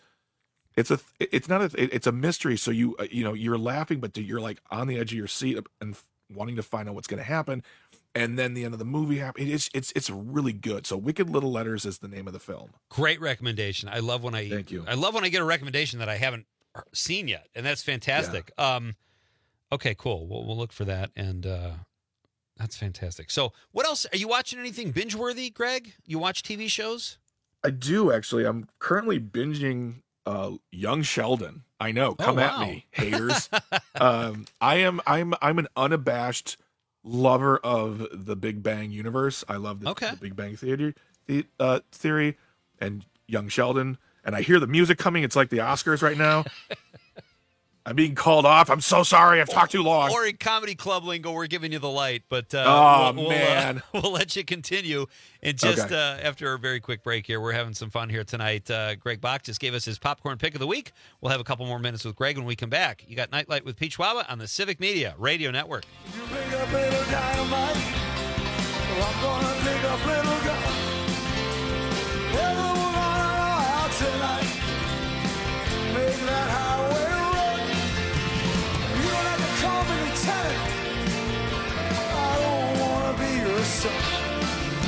a mystery. So you're laughing, but you're like on the edge of your seat and wanting to find out what's going to happen. And then the end of the movie happens. It's really good. So Wicked Little Letters is the name of the film. Great recommendation. I love when Thank you. I love when I get a recommendation that I haven't seen yet, and that's fantastic. Yeah. Okay, cool. We'll look for that, and that's fantastic. So what else? Are you watching anything binge-worthy, Greg? You watch TV shows? I do, actually. I'm currently binging Young Sheldon. I know. Come at me, haters. I'm an unabashed lover of the Big Bang universe. I love the Big Bang theory and Young Sheldon. And I hear the music coming. It's like the Oscars right now. I'm being called off. I'm so sorry. I've talked too long. Or in comedy club lingo, we're giving you the light. But man, we'll let you continue. And just after a very quick break here, we're having some fun here tonight. Greg Bach just gave us his popcorn pick of the week. We'll have a couple more minutes with Greg when we come back. You got Nightlight with Pete Schwaba on the Civic Media Radio Network. You pick up little dynamite, well, I'm gonna pick up little gun. Everyone out tonight, make that highway run. You don't have to call me lieutenant, I don't wanna be your son.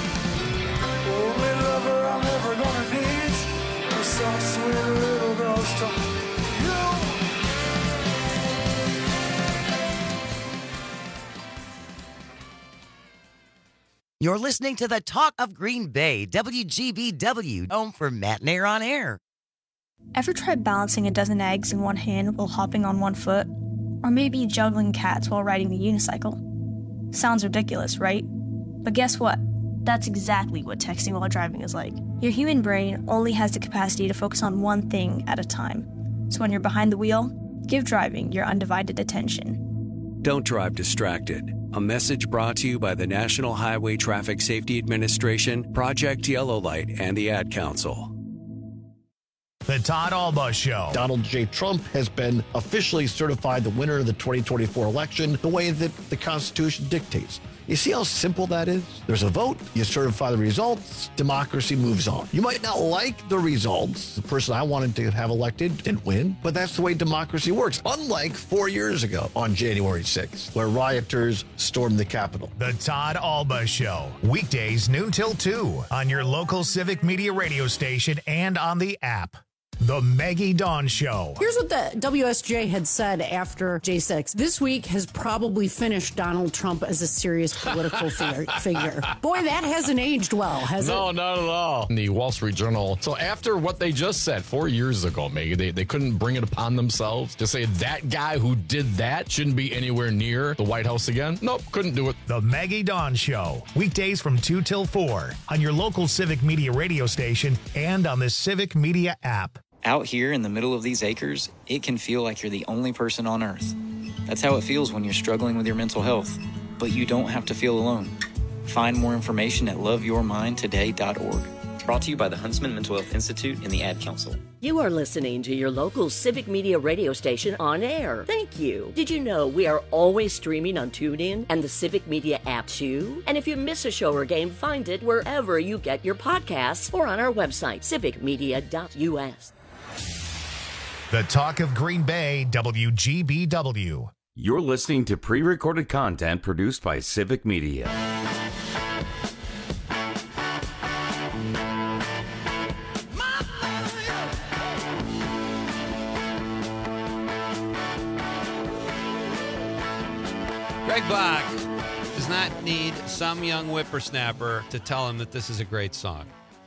You're listening to the Talk of Green Bay, WGBW, home for Matt Nair on Air. Ever tried balancing a dozen eggs in one hand while hopping on one foot? Or maybe juggling cats while riding the unicycle? Sounds ridiculous, right? But guess what? That's exactly what texting while driving is like. Your human brain only has the capacity to focus on one thing at a time. So when you're behind the wheel, give driving your undivided attention. Don't drive distracted. A message brought to you by the National Highway Traffic Safety Administration, Project Yellow Light, and the Ad Council. The Todd Alba Show. Donald J. Trump has been officially certified the winner of the 2024 election the way that the Constitution dictates. You see how simple that is? There's a vote, you certify the results, democracy moves on. You might not like the results. The person I wanted to have elected didn't win, but that's the way democracy works. Unlike 4 years ago on January 6th, where rioters stormed the Capitol. The Todd Alba Show. Weekdays noon till 2 on your local Civic Media radio station and on the app. The Maggie Dawn Show. Here's what the WSJ had said after J6. This week has probably finished Donald Trump as a serious political figure. Boy, that hasn't aged well, has it? No, not at all. In the Wall Street Journal. So after what they just said 4 years ago, Maggie, they couldn't bring it upon themselves to say that guy who did that shouldn't be anywhere near the White House again. Nope, couldn't do it. The Maggie Dawn Show. Weekdays from 2 till 4 on your local Civic Media radio station and on the Civic Media app. Out here in the middle of these acres, it can feel like you're the only person on Earth. That's how it feels when you're struggling with your mental health. But you don't have to feel alone. Find more information at loveyourmindtoday.org. Brought to you by the Huntsman Mental Health Institute and the Ad Council. You are listening to your local Civic Media radio station on air. Thank you. Did you know we are always streaming on TuneIn and the Civic Media app too? And if you miss a show or game, find it wherever you get your podcasts or on our website, civicmedia.us. The Talk of Green Bay, WGBW. You're listening to pre-recorded content produced by Civic Media. Greg Bach does not need some young whippersnapper to tell him that this is a great song.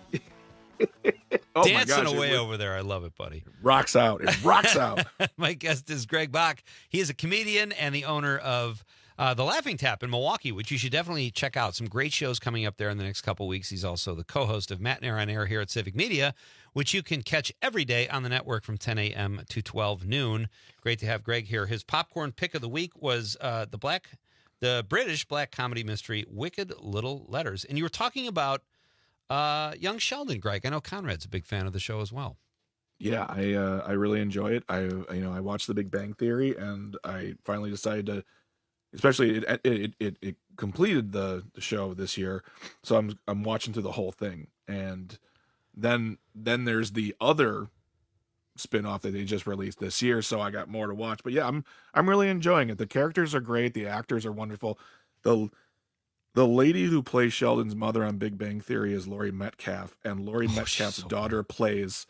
Dancing away over there. I love it, buddy. Rocks out. It rocks out. My guest is Greg Bach. He is a comedian and the owner of The Laughing Tap in Milwaukee, which you should definitely check out. Some great shows coming up there in the next couple weeks. He's also the co-host of Matt Nair on Air here at Civic Media, which you can catch every day on the network from 10 a.m. to 12 noon. Great to have Greg here. His popcorn pick of the week was the British black comedy mystery, Wicked Little Letters. And you were talking about young Sheldon, Greg. I know Conrad's a big fan of the show as well. Yeah, I really enjoy it. I watched The Big Bang Theory, and I finally decided to. Especially it completed the show this year, so I'm watching through the whole thing, and then there's the other spin-off that they just released this year, so I got more to watch. But yeah, I'm really enjoying it. The characters are great, the actors are wonderful. The lady who plays Sheldon's mother on Big Bang Theory is Laurie Metcalf, and Laurie Metcalf's daughter plays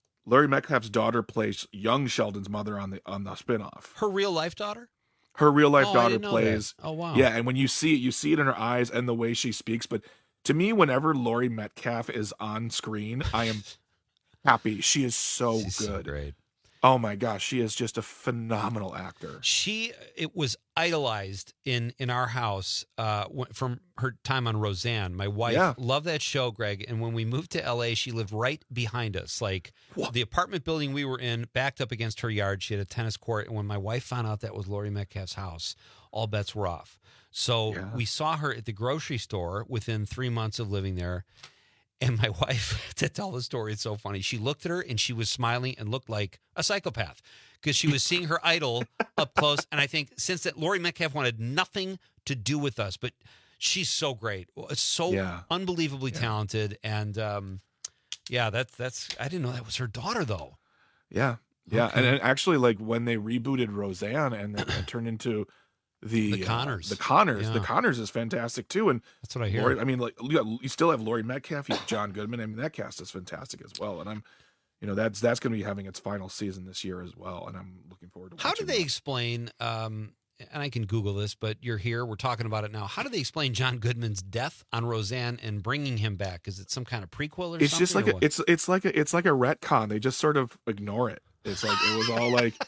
young Sheldon's mother on the spinoff. Her real life daughter? Her real life daughter plays. That. Oh wow! Yeah, and when you see it in her eyes and the way she speaks. But to me, whenever Laurie Metcalf is on screen, I am happy. She is so She's good. So great. Oh my gosh, she is just a phenomenal actor. It was idolized in our house from her time on Roseanne. My wife loved that show, Greg. And when we moved to LA, she lived right behind us. Like the apartment building we were in, backed up against her yard. She had a tennis court. And when my wife found out that was Laurie Metcalf's house, all bets were off. So we saw her at the grocery store within 3 months of living there. And my wife, to tell the story, it's so funny. She looked at her and she was smiling and looked like a psychopath because she was seeing her idol up close. And I think since that, Laurie Metcalf wanted nothing to do with us, but she's so great, so unbelievably talented. And that's I didn't know that was her daughter though. Yeah, okay. And actually, like when they rebooted Roseanne and it turned into the Connors. The Connors is fantastic too, and that's what I hear. You still have Laurie Metcalf, you have John Goodman. I mean, that cast is fantastic as well, and that's going to be having its final season this year as well, and I'm looking forward to watching. How do they explain? and I can Google this, but you're here. We're talking about it now. How do they explain John Goodman's death on Roseanne and bringing him back? Is it some kind of prequel or it's something? Just like it's like a retcon. They just sort of ignore it. It's like it was all like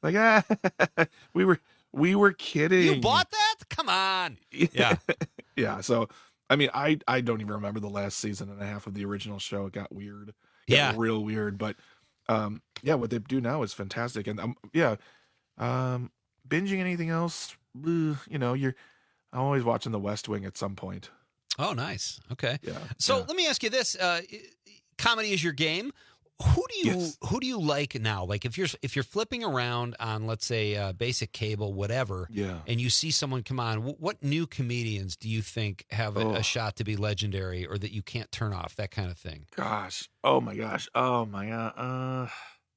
we were kidding. You bought that? Come on. Yeah. Yeah. So I mean, I don't even remember the last season and a half of the original show. It got weird. Got real weird. But what they do now is fantastic. And binging anything else, I'm always watching The West Wing at some point. Oh, nice. Okay. Yeah. So let me ask you this: comedy is your game. Who do you like now? Like if you're flipping around on, let's say, basic cable, whatever, and you see someone come on, what new comedians do you think have a shot to be legendary or that you can't turn off? That kind of thing. Gosh. Oh my gosh. Oh my god.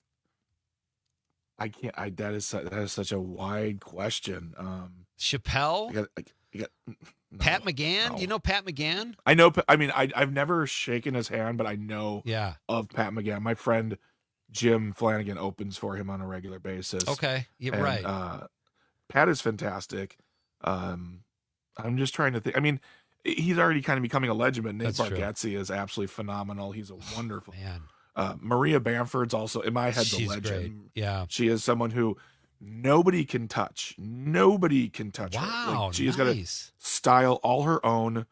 I can't. That is such a wide question. Chappelle. No, Pat McGann. No. You know Pat McGann? I know. I mean, I've never shaken his hand, but I know of Pat McGann. My friend Jim Flanagan opens for him on a regular basis. Okay, right. Pat is fantastic. I'm just trying to think. I mean, he's already kind of becoming a legend, but Nate Bargatze is absolutely phenomenal. He's a wonderful man. Maria Bamford's also in my head She's a legend. Great. Yeah, she is someone who nobody can touch. Nobody can touch her. Wow, she's got a style all her own,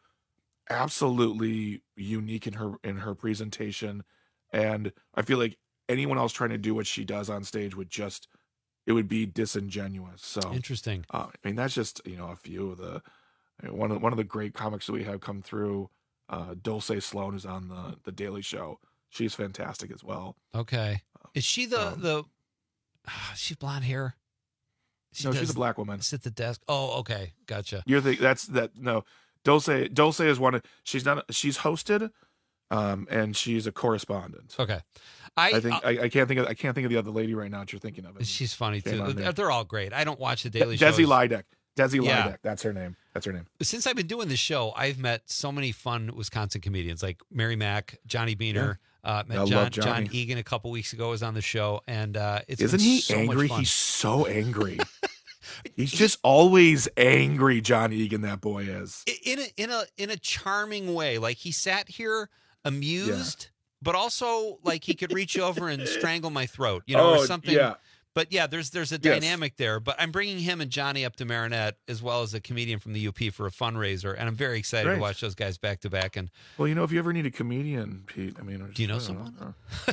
absolutely unique in her presentation, and I feel like anyone else trying to do what she does on stage would be disingenuous. So interesting. I mean, that's just a few of the one of the great comics that we have come through. Dulce Sloan is on the Daily Show. She's fantastic as well. Okay, is she the? She's blonde hair. No, she's a black woman. Sit at the desk. Oh, okay, gotcha. You're no. Dulce is one. She's hosted, and she's a correspondent. Okay, I think I can't think of the other lady right now that you're thinking of. She's funny too. They're all great. I don't watch the Daily Show. Desi Lydek. That's her name. Since I've been doing this show, I've met so many fun Wisconsin comedians like Mary Mack, Johnny Beaner. Met John Egan a couple weeks ago was on the show, and isn't he so angry? He's so angry. He's just always angry. John Egan, that boy is in a charming way. Like he sat here amused, but also like he could reach over and strangle my throat, or something. Yeah. But there's a dynamic there. But I'm bringing him and Johnny up to Marinette as well as a comedian from the UP for a fundraiser, and I'm very excited to watch those guys back to back. And if you ever need a comedian, Pete, do you know someone?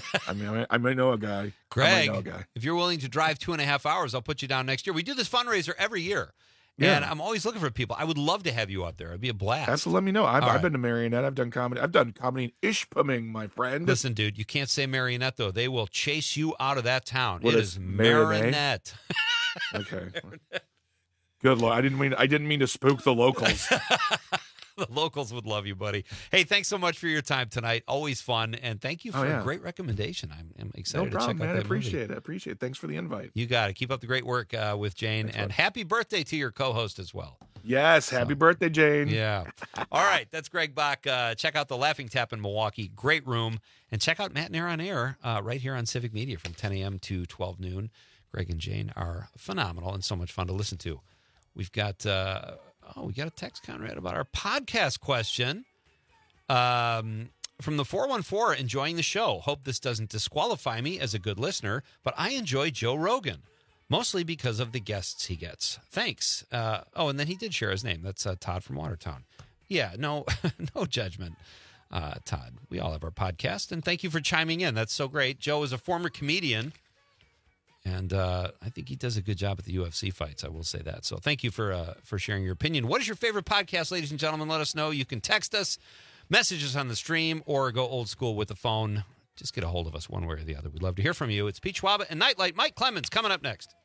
I might know a guy. Greg, if you're willing to drive 2.5 hours, I'll put you down next year. We do this fundraiser every year. Yeah. And I'm always looking for people. I would love to have you out there. It'd be a blast. Absolutely. Let me know. I've been to Marionette. I've done comedy. I've done comedy in Ishpeming, my friend. Listen, dude, you can't say Marionette, though. They will chase you out of that town. It is Marinette. Okay. Good Lord. I didn't mean to spook the locals. The locals would love you, buddy. Hey, thanks so much for your time tonight. Always fun. And thank you for a great recommendation. I'm excited to check out that movie. I appreciate it. Thanks for the invite. You got it. Keep up the great work with Jane. Thanks, and happy birthday to your co-host as well. Yes. Happy birthday, Jane. Yeah. All right. That's Greg Bach. Check out the Laughing Tap in Milwaukee. Great room. And check out Matt Nair on Air right here on Civic Media from 10 a.m. to 12 noon. Greg and Jane are phenomenal and so much fun to listen to. We've got... we got a text, Conrad, about our podcast question from the 414, enjoying the show. Hope this doesn't disqualify me as a good listener, but I enjoy Joe Rogan, mostly because of the guests he gets. Thanks. And then he did share his name. That's Todd from Watertown. Yeah, no judgment, Todd. We all have our podcast, and thank you for chiming in. That's so great. Joe is a former comedian. And I think he does a good job at the UFC fights. I will say that. So thank you for sharing your opinion. What is your favorite podcast, ladies and gentlemen? Let us know. You can text us, message us on the stream, or go old school with the phone. Just get a hold of us one way or the other. We'd love to hear from you. It's Pete Schwaba and Nightlight. Mike Clemens coming up next.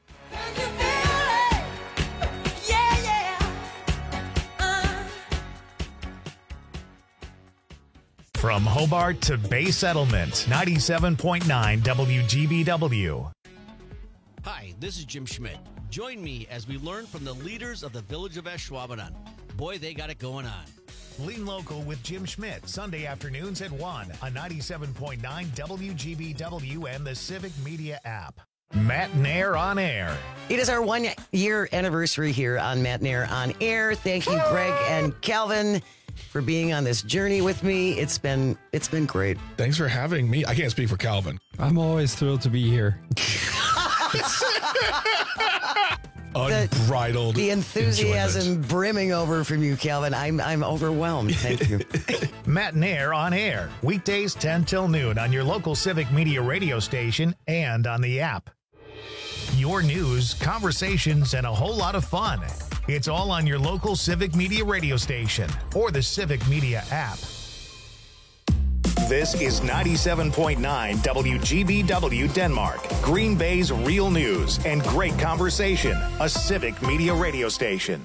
From Hobart to Bay Settlement, 97.9 WGBW. Hi, this is Jim Schmidt. Join me as we learn from the leaders of the village of Ashwaubenon. Boy, they got it going on. Lean Local with Jim Schmidt, Sunday afternoons at 1 on 97.9 WGBW and the Civic Media app. Matt Nair on Air. It is our 1 year anniversary here on Matt Nair on Air. Thank you, Greg and Calvin, for being on this journey with me. It's been great. Thanks for having me. I can't speak for Calvin. I'm always thrilled to be here. Unbridled. The enthusiasm enjoyment. brimming over from you, Calvin. I'm overwhelmed. Thank you. Matt Nair on Air. Weekdays 10 till noon on your local Civic Media radio station and on the app. Your news, conversations, and a whole lot of fun. It's all on your local Civic Media radio station or the Civic Media app. This is 97.9 WGBW Denmark, Green Bay's real news and great conversation, a Civic Media radio station.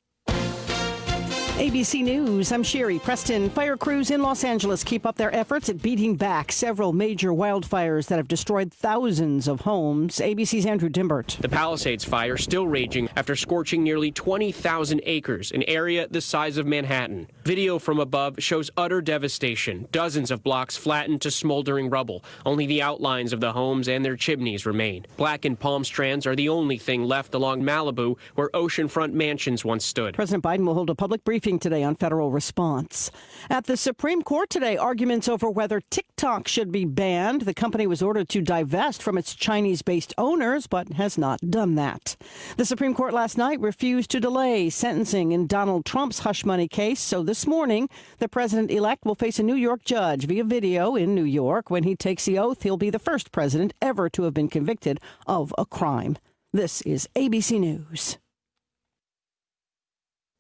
ABC News, I'm Sherry Preston. Fire crews in Los Angeles keep up their efforts at beating back several major wildfires that have destroyed thousands of homes. ABC's Andrew Dimbert. The Palisades fire still raging after scorching nearly 20,000 acres, an area the size of Manhattan. Video from above shows utter devastation. Dozens of blocks flattened to smoldering rubble. Only the outlines of the homes and their chimneys remain. Blackened palm strands are the only thing left along Malibu, where oceanfront mansions once stood. President Biden will hold a public briefing today on federal response. At the Supreme Court today, arguments over whether TikTok should be banned. The company was ordered to divest from its Chinese-based owners, but has not done that. The Supreme Court last night refused to delay sentencing in Donald Trump's hush money case, so this morning, the president-elect will face a New York judge via video in New York. When he takes the oath, he'll be the first president ever to have been convicted of a crime. This is ABC News.